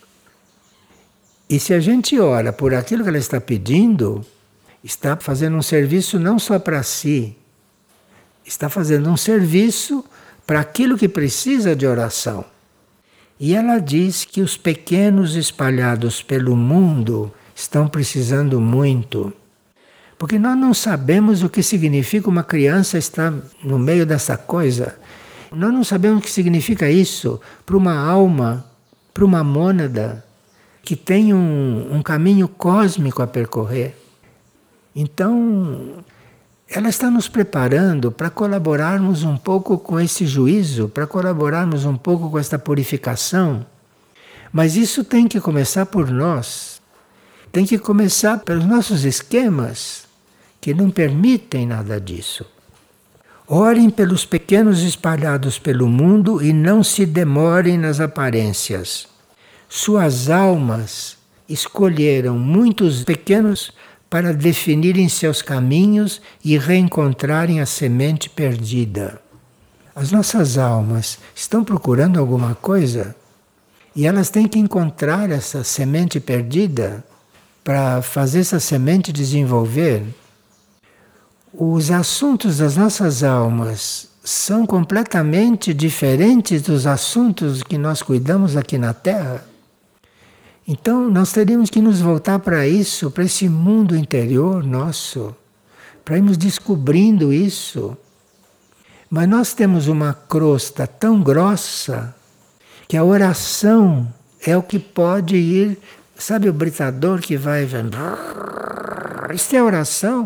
E se a gente ora por aquilo que ela está pedindo, está fazendo um serviço não só para si, está fazendo um serviço para aquilo que precisa de oração. E ela diz que os pequenos espalhados pelo mundo estão precisando muito. Porque nós não sabemos o que significa uma criança estar no meio dessa coisa. Nós não sabemos o que significa isso para uma alma, para uma mônada, que tem um, um caminho cósmico a percorrer. Então, ela está nos preparando para colaborarmos um pouco com esse juízo, para colaborarmos um pouco com esta purificação. Mas isso tem que começar por nós. Tem que começar pelos nossos esquemas, que não permitem nada disso. Orem pelos pequenos espalhados pelo mundo e não se demorem nas aparências. Suas almas escolheram muitos pequenos para definirem seus caminhos e reencontrarem a semente perdida. As nossas almas estão procurando alguma coisa e elas têm que encontrar essa semente perdida para fazer essa semente desenvolver. Os assuntos das nossas almas são completamente diferentes dos assuntos que nós cuidamos aqui na Terra. Então nós teríamos que nos voltar para isso, para esse mundo interior nosso, para irmos descobrindo isso. Mas nós temos uma crosta tão grossa que a oração é o que pode ir, sabe o britador que vai... Isso é a oração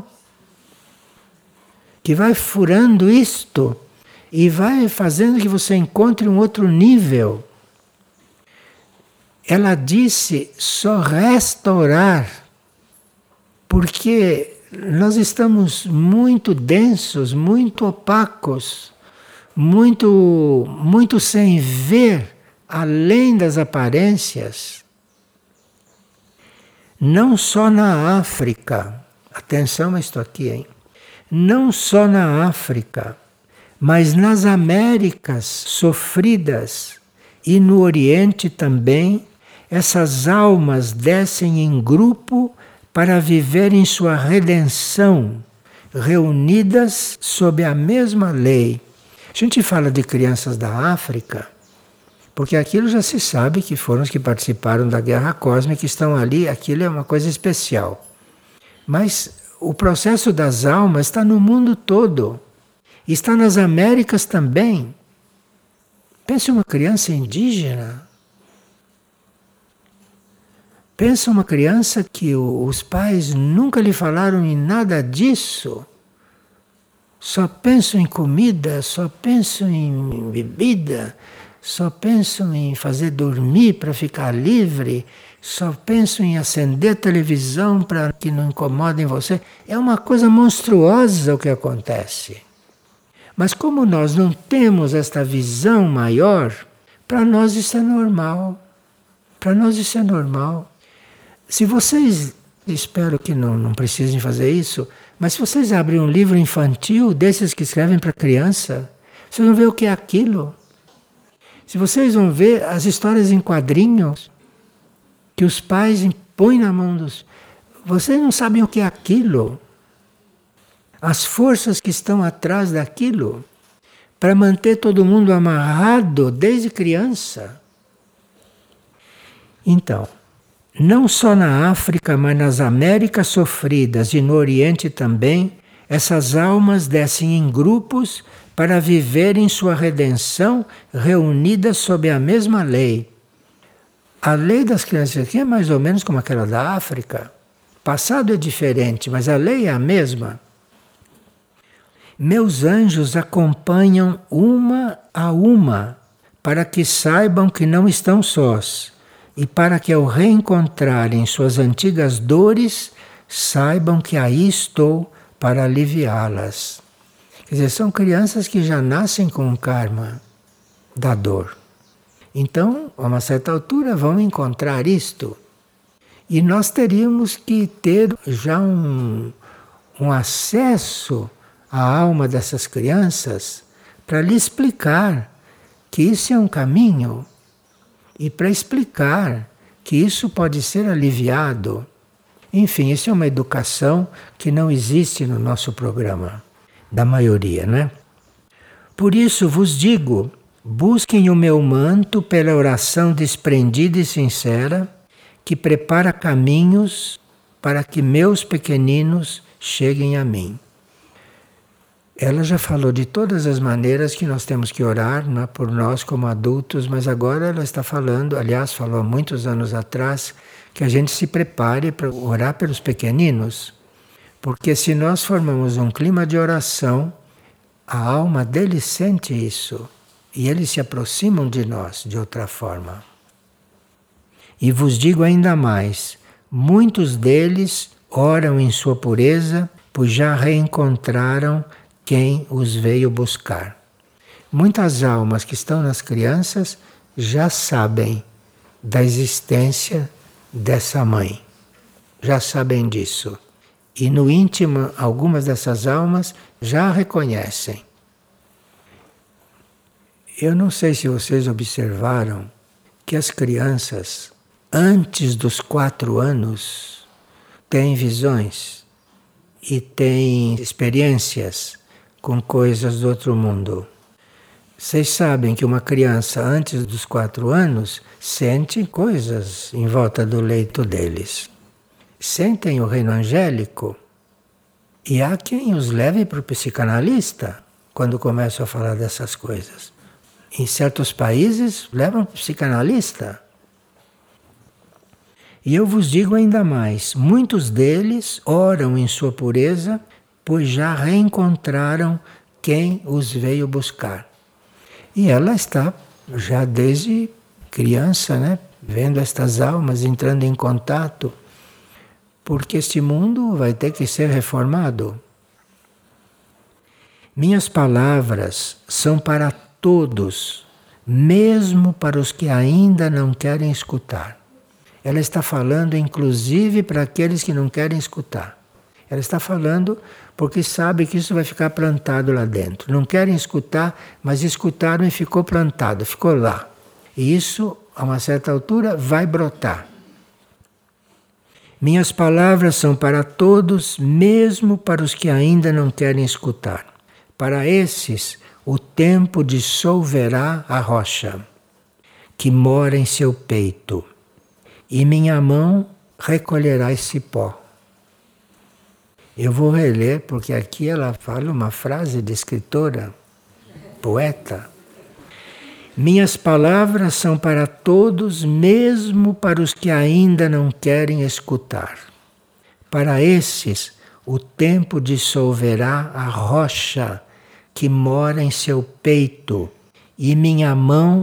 que vai furando isto e vai fazendo que você encontre um outro nível. Ela disse só restaurar, porque nós estamos muito densos, muito opacos, muito, muito sem ver além das aparências. Não só na África, atenção a isto aqui, hein? Não só na África, mas nas Américas sofridas e no Oriente também, essas almas descem em grupo para viverem sua redenção, reunidas sob a mesma lei. A gente fala de crianças da África, porque aquilo já se sabe que foram os que participaram da guerra cósmica, que estão ali, aquilo é uma coisa especial. Mas o processo das almas está no mundo todo, está nas Américas também. Pense uma criança indígena. Pensa uma criança que os pais nunca lhe falaram em nada disso. Só pensam em comida, só pensam em bebida, só pensam em fazer dormir para ficar livre, só pensam em acender a televisão para que não incomodem você. É uma coisa monstruosa o que acontece. Mas como nós não temos esta visão maior, para nós isso é normal. Para nós isso é normal. Se vocês, espero que não, não precisem fazer isso, mas se vocês abrem um livro infantil desses que escrevem para criança, vocês vão ver o que é aquilo. Se vocês vão ver as histórias em quadrinhos que os pais põem na mão dos... Vocês não sabem o que é aquilo. As forças que estão atrás daquilo para manter todo mundo amarrado desde criança. Então, não só na África, mas nas Américas sofridas e no Oriente também, essas almas descem em grupos para viverem sua redenção reunidas sob a mesma lei. A lei das crianças aqui é mais ou menos como aquela da África. O passado é diferente, mas a lei é a mesma. Meus anjos acompanham uma a uma, para que saibam que não estão sós, e para que ao reencontrarem suas antigas dores, saibam que aí estou para aliviá-las. Quer dizer, são crianças que já nascem com o karma da dor. Então, a uma certa altura, vão encontrar isto. E nós teríamos que ter já um, um acesso à alma dessas crianças para lhe explicar que isso é um caminho e para explicar que isso pode ser aliviado. Enfim, isso é uma educação que não existe no nosso programa, da maioria, né? Por isso vos digo, busquem o meu manto pela oração desprendida e sincera, que prepara caminhos para que meus pequeninos cheguem a mim. Ela já falou de todas as maneiras que nós temos que orar, não é, por nós como adultos, mas agora ela está falando, aliás, falou há muitos anos atrás, que a gente se prepare para orar pelos pequeninos. Porque se nós formamos um clima de oração, a alma deles sente isso. E eles se aproximam de nós de outra forma. E vos digo ainda mais, muitos deles oram em sua pureza, pois já reencontraram quem os veio buscar. Muitas almas que estão nas crianças já sabem da existência dessa mãe. Já sabem disso. E no íntimo, algumas dessas almas já a reconhecem. Eu não sei se vocês observaram que as crianças, antes dos quatro anos, têm visões e têm experiências com coisas do outro mundo. Vocês sabem que uma criança antes dos quatro anos sente coisas em volta do leito deles. Sentem o reino angélico. E há quem os leve para o psicanalista quando começam a falar dessas coisas. Em certos países levam para o psicanalista. E eu vos digo ainda mais, muitos deles oram em sua pureza, pois já reencontraram quem os veio buscar. E ela está já desde criança, né, vendo estas almas entrando em contato, porque este mundo vai ter que ser reformado. Minhas palavras são para todos, mesmo para os que ainda não querem escutar. Ela está falando inclusive para aqueles que não querem escutar. Ela está falando porque sabe que isso vai ficar plantado lá dentro. Não querem escutar, mas escutaram e ficou plantado, ficou lá. E isso, a uma certa altura, vai brotar. Minhas palavras são para todos, mesmo para os que ainda não querem escutar. Para esses, o tempo dissolverá a rocha, que mora em seu peito, e minha mão recolherá esse pó. Eu vou reler, porque aqui ela fala uma frase de escritora, poeta. Minhas palavras são para todos, mesmo para os que ainda não querem escutar. Para esses, o tempo dissolverá a rocha que mora em seu peito, e minha mão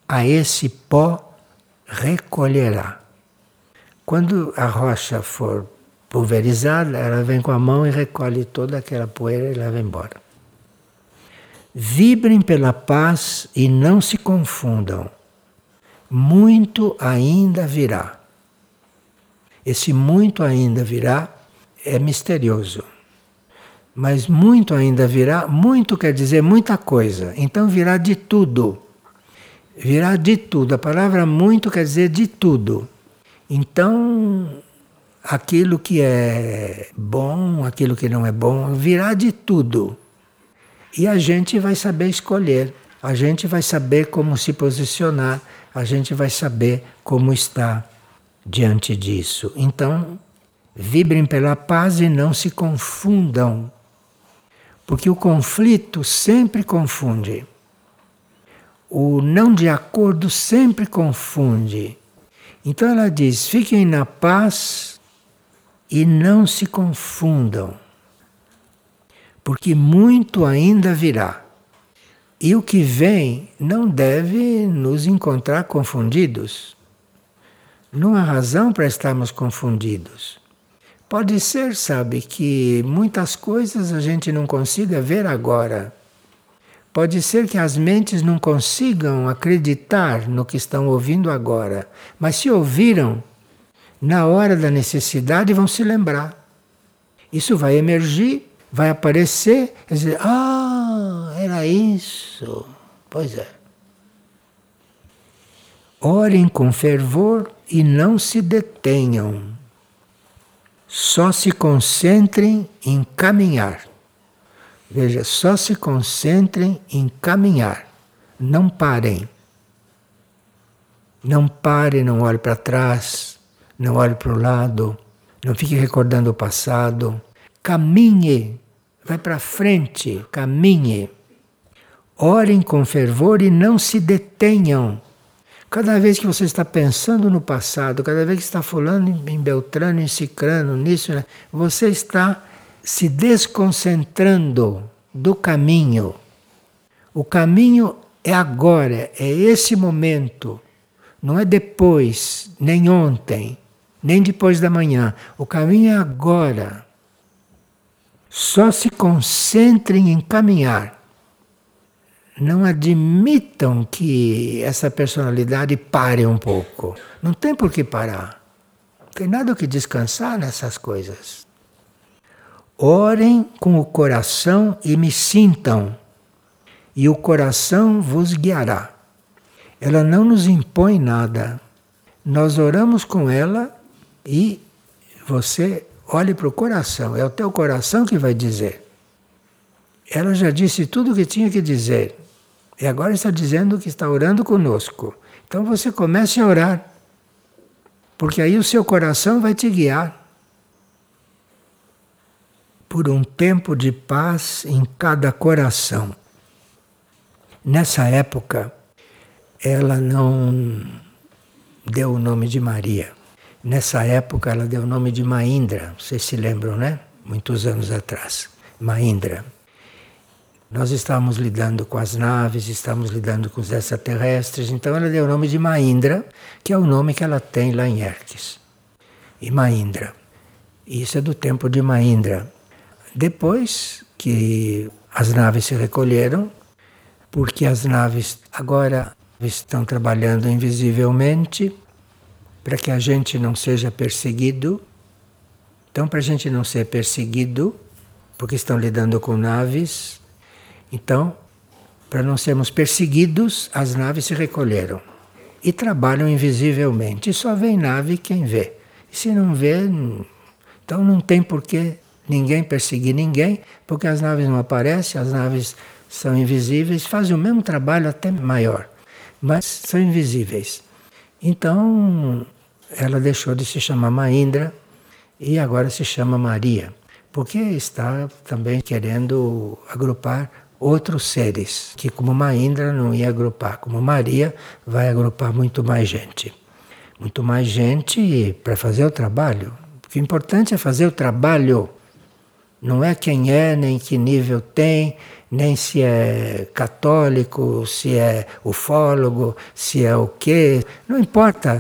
a esse pó recolherá. Quando a rocha for pulverizada, ela vem com a mão e recolhe toda aquela poeira e leva embora. Vibrem pela paz e não se confundam. Muito ainda virá. Esse muito ainda virá é misterioso. Mas muito ainda virá, muito quer dizer muita coisa. Então virá de tudo. Virá de tudo. A palavra muito quer dizer de tudo. Então, aquilo que é bom, aquilo que não é bom, virá de tudo. E a gente vai saber escolher. A gente vai saber como se posicionar. A gente vai saber como estar diante disso. Então, vibrem pela paz e não se confundam. Porque o conflito sempre confunde. O não de acordo sempre confunde. Então ela diz, fiquem na paz e não se confundam. Porque muito ainda virá. E o que vem não deve nos encontrar confundidos. Não há razão para estarmos confundidos. Pode ser, sabe, que muitas coisas a gente não consiga ver agora. Pode ser que as mentes não consigam acreditar no que estão ouvindo agora. Mas se ouviram, na hora da necessidade vão se lembrar. Isso vai emergir, vai aparecer, quer dizer, ah, era isso. Pois é. Orem com fervor e não se detenham. Só se concentrem em caminhar. Veja, só se concentrem em caminhar. Não parem. Não parem, não olhem para trás, não olhem para o lado, não fique recordando o passado. Caminhe, vai para frente, caminhe. Orem com fervor e não se detenham. Cada vez que você está pensando no passado, cada vez que está falando em Beltrano, em Cicrano, nisso, né, você está se desconcentrando do caminho. O caminho é agora, é esse momento. Não é depois, nem ontem, nem depois da manhã. O caminho é agora. Só se concentrem em caminhar. Não admitam que essa personalidade pare um pouco. Não tem por que parar. Não tem nada o que descansar nessas coisas. Orem com o coração e me sintam, e o coração vos guiará. Ela não nos impõe nada. Nós oramos com ela e você olhe para o coração. É o teu coração que vai dizer. Ela já disse tudo o que tinha que dizer. E agora está dizendo que está orando conosco. Então você comece a orar. Porque aí o seu coração vai te guiar. Por um tempo de paz em cada coração. Nessa época, ela não deu o nome de Maria. Nessa época, ela deu o nome de Mahindra. Vocês se lembram, né? Muitos anos atrás. Mahindra. Nós estávamos lidando com as naves, estávamos lidando com os extraterrestres, então ela deu o nome de Mahindra, que é o nome que ela tem lá em Erques. E Mahindra. Isso é do tempo de Mahindra. Depois que as naves se recolheram, porque as naves agora estão trabalhando invisivelmente para que a gente não seja perseguido. Então, para a gente não ser perseguido, porque estão lidando com naves, então, para não sermos perseguidos, as naves se recolheram e trabalham invisivelmente. E só vem nave quem vê. E se não vê, então não tem por que ninguém perseguir ninguém, porque as naves não aparecem, as naves são invisíveis, fazem o mesmo trabalho até maior, mas são invisíveis. Então, ela deixou de se chamar Mahindra e agora se chama Maria, porque está também querendo agrupar outros seres, que como Mahindra não ia agrupar, como Maria vai agrupar muito mais gente. Muito mais gente para fazer o trabalho. Porque o importante é fazer o trabalho. Não é quem é, nem que nível tem, nem se é católico, se é ufólogo, se é o quê, não importa.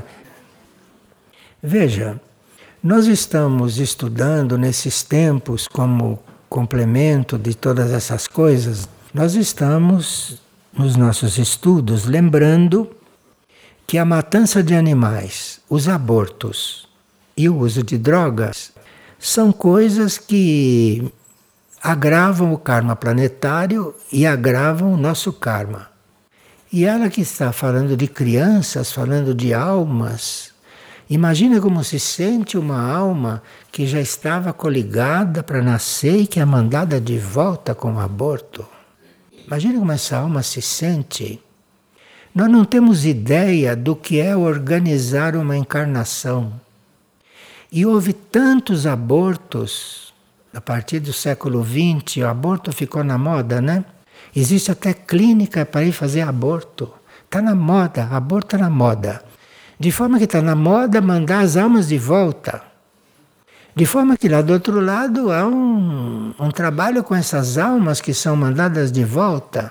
Veja, nós estamos estudando nesses tempos como complemento de todas essas coisas, nós estamos nos nossos estudos lembrando que a matança de animais, os abortos e o uso de drogas são coisas que agravam o karma planetário e agravam o nosso karma. E ela que está falando de crianças, falando de almas, imagina como se sente uma alma que já estava coligada para nascer e que é mandada de volta com o aborto. Imagina como essa alma se sente. Nós não temos ideia do que é organizar uma encarnação. E houve tantos abortos, a partir do século vinte, o aborto ficou na moda, né? Existe até clínica para ir fazer aborto. Está na moda, aborto está na moda. De forma que está na moda mandar as almas de volta. De forma que lá do outro lado há um, um trabalho com essas almas que são mandadas de volta.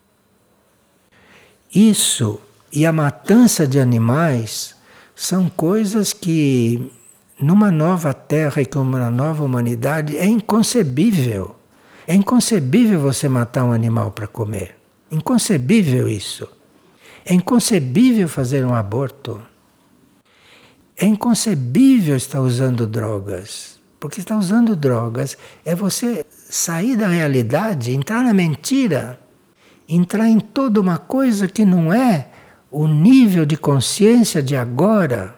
Isso e a matança de animais são coisas que numa nova terra e com uma nova humanidade é inconcebível. É inconcebível você matar um animal para comer. Inconcebível isso. É inconcebível fazer um aborto. É inconcebível estar usando drogas. Porque estar usando drogas é você sair da realidade, entrar na mentira, entrar em toda uma coisa que não é o nível de consciência de agora.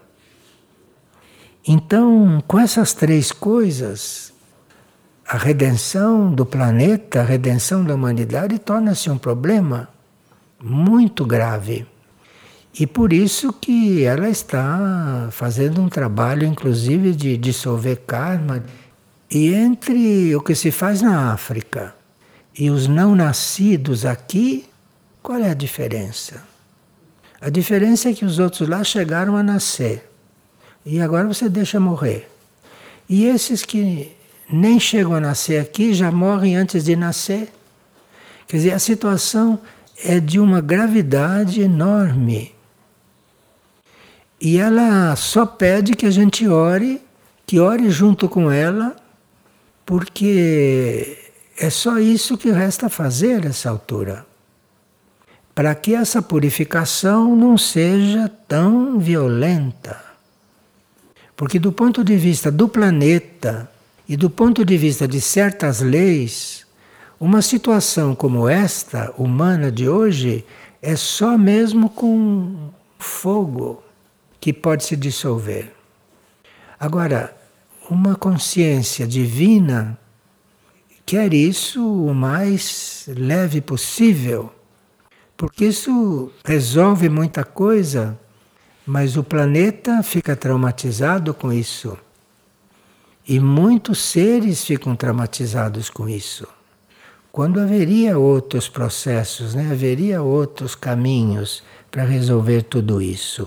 Então, com essas três coisas, a redenção do planeta, a redenção da humanidade torna-se um problema muito grave. E por isso que ela está fazendo um trabalho, inclusive, de dissolver karma. E entre o que se faz na África e os não nascidos aqui, qual é a diferença? A diferença é que os outros lá chegaram a nascer. E agora você deixa morrer. E esses que nem chegam a nascer aqui já morrem antes de nascer. Quer dizer, a situação é de uma gravidade enorme. E ela só pede que a gente ore, que ore junto com ela, porque é só isso que resta fazer nessa altura. Para que essa purificação não seja tão violenta. Porque do ponto de vista do planeta e do ponto de vista de certas leis, uma situação como esta, humana de hoje, é só mesmo com fogo que pode se dissolver. Agora, uma consciência divina quer isso o mais leve possível, porque isso resolve muita coisa, mas o planeta fica traumatizado com isso. E muitos seres ficam traumatizados com isso. Quando haveria outros processos, né? Haveria outros caminhos para resolver tudo isso.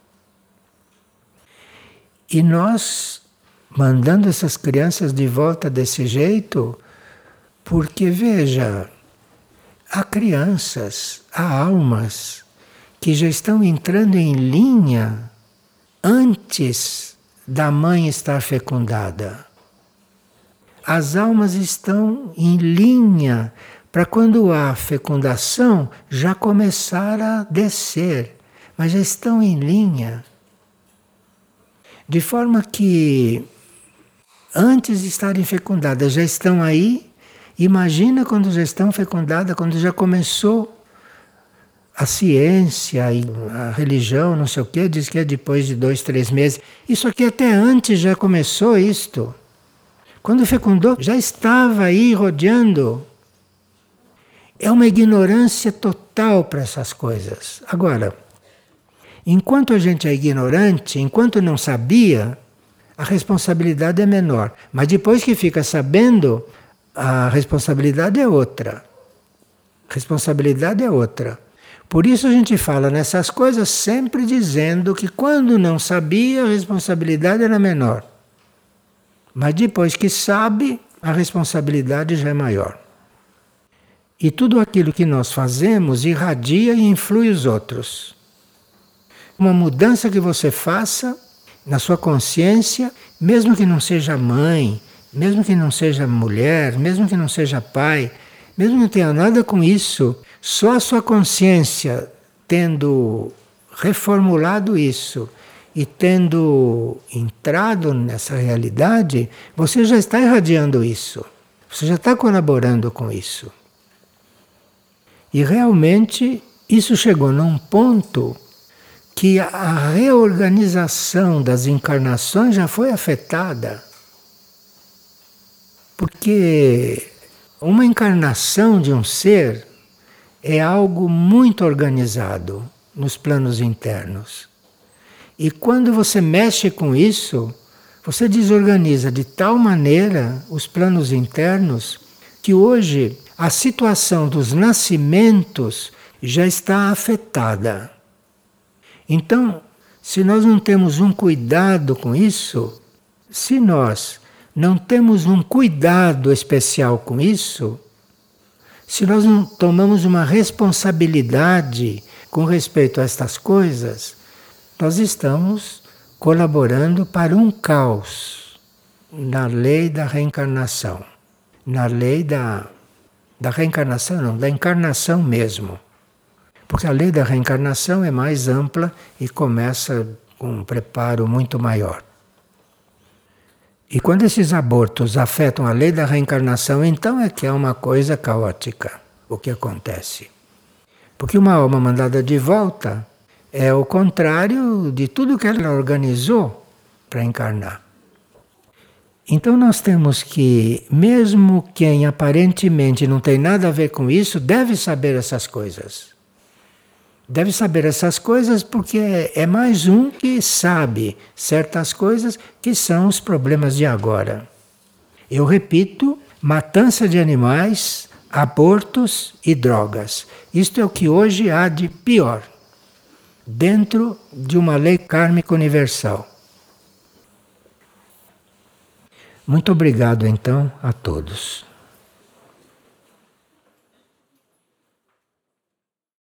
E nós, mandando essas crianças de volta desse jeito, porque, veja, há crianças, há almas que já estão entrando em linha antes da mãe estar fecundada. As almas estão em linha para quando há fecundação já começar a descer, mas já estão em linha. De forma que, antes de estarem fecundadas, já estão aí. Imagina quando já estão fecundadas, quando já começou a ciência, a religião, não sei o quê, diz que é depois de dois, três meses. Isso aqui até antes já começou isto. Quando fecundou, já estava aí rodeando. É uma ignorância total para essas coisas. Agora, enquanto a gente é ignorante, enquanto não sabia, a responsabilidade é menor. Mas depois que fica sabendo, a responsabilidade é outra. A responsabilidade é outra. Por isso a gente fala nessas coisas sempre dizendo que quando não sabia, a responsabilidade era menor. Mas depois que sabe, a responsabilidade já é maior. E tudo aquilo que nós fazemos irradia e influi os outros. Uma mudança que você faça na sua consciência, mesmo que não seja mãe, mesmo que não seja mulher, mesmo que não seja pai, mesmo que não tenha nada com isso, só a sua consciência tendo reformulado isso e tendo entrado nessa realidade, você já está irradiando isso. Você já está colaborando com isso. E realmente isso chegou num ponto que a reorganização das encarnações já foi afetada. Porque uma encarnação de um ser é algo muito organizado nos planos internos. E quando você mexe com isso, você desorganiza de tal maneira os planos internos que hoje a situação dos nascimentos já está afetada. Então, se nós não temos um cuidado com isso, se nós não temos um cuidado especial com isso, se nós não tomamos uma responsabilidade com respeito a estas coisas, nós estamos colaborando para um caos na lei da reencarnação. Na lei da, da reencarnação, não, da encarnação mesmo. Porque a lei da reencarnação é mais ampla e começa com um preparo muito maior. E quando esses abortos afetam a lei da reencarnação, então é que é uma coisa caótica o que acontece. Porque uma alma mandada de volta é o contrário de tudo que ela organizou para encarnar. Então nós temos que, mesmo quem aparentemente não tem nada a ver com isso, deve saber essas coisas. Deve saber essas coisas porque é mais um que sabe certas coisas que são os problemas de agora. Eu repito, matança de animais, abortos e drogas. Isto é o que hoje há de pior, dentro de uma lei kármica universal. Muito obrigado então a todos.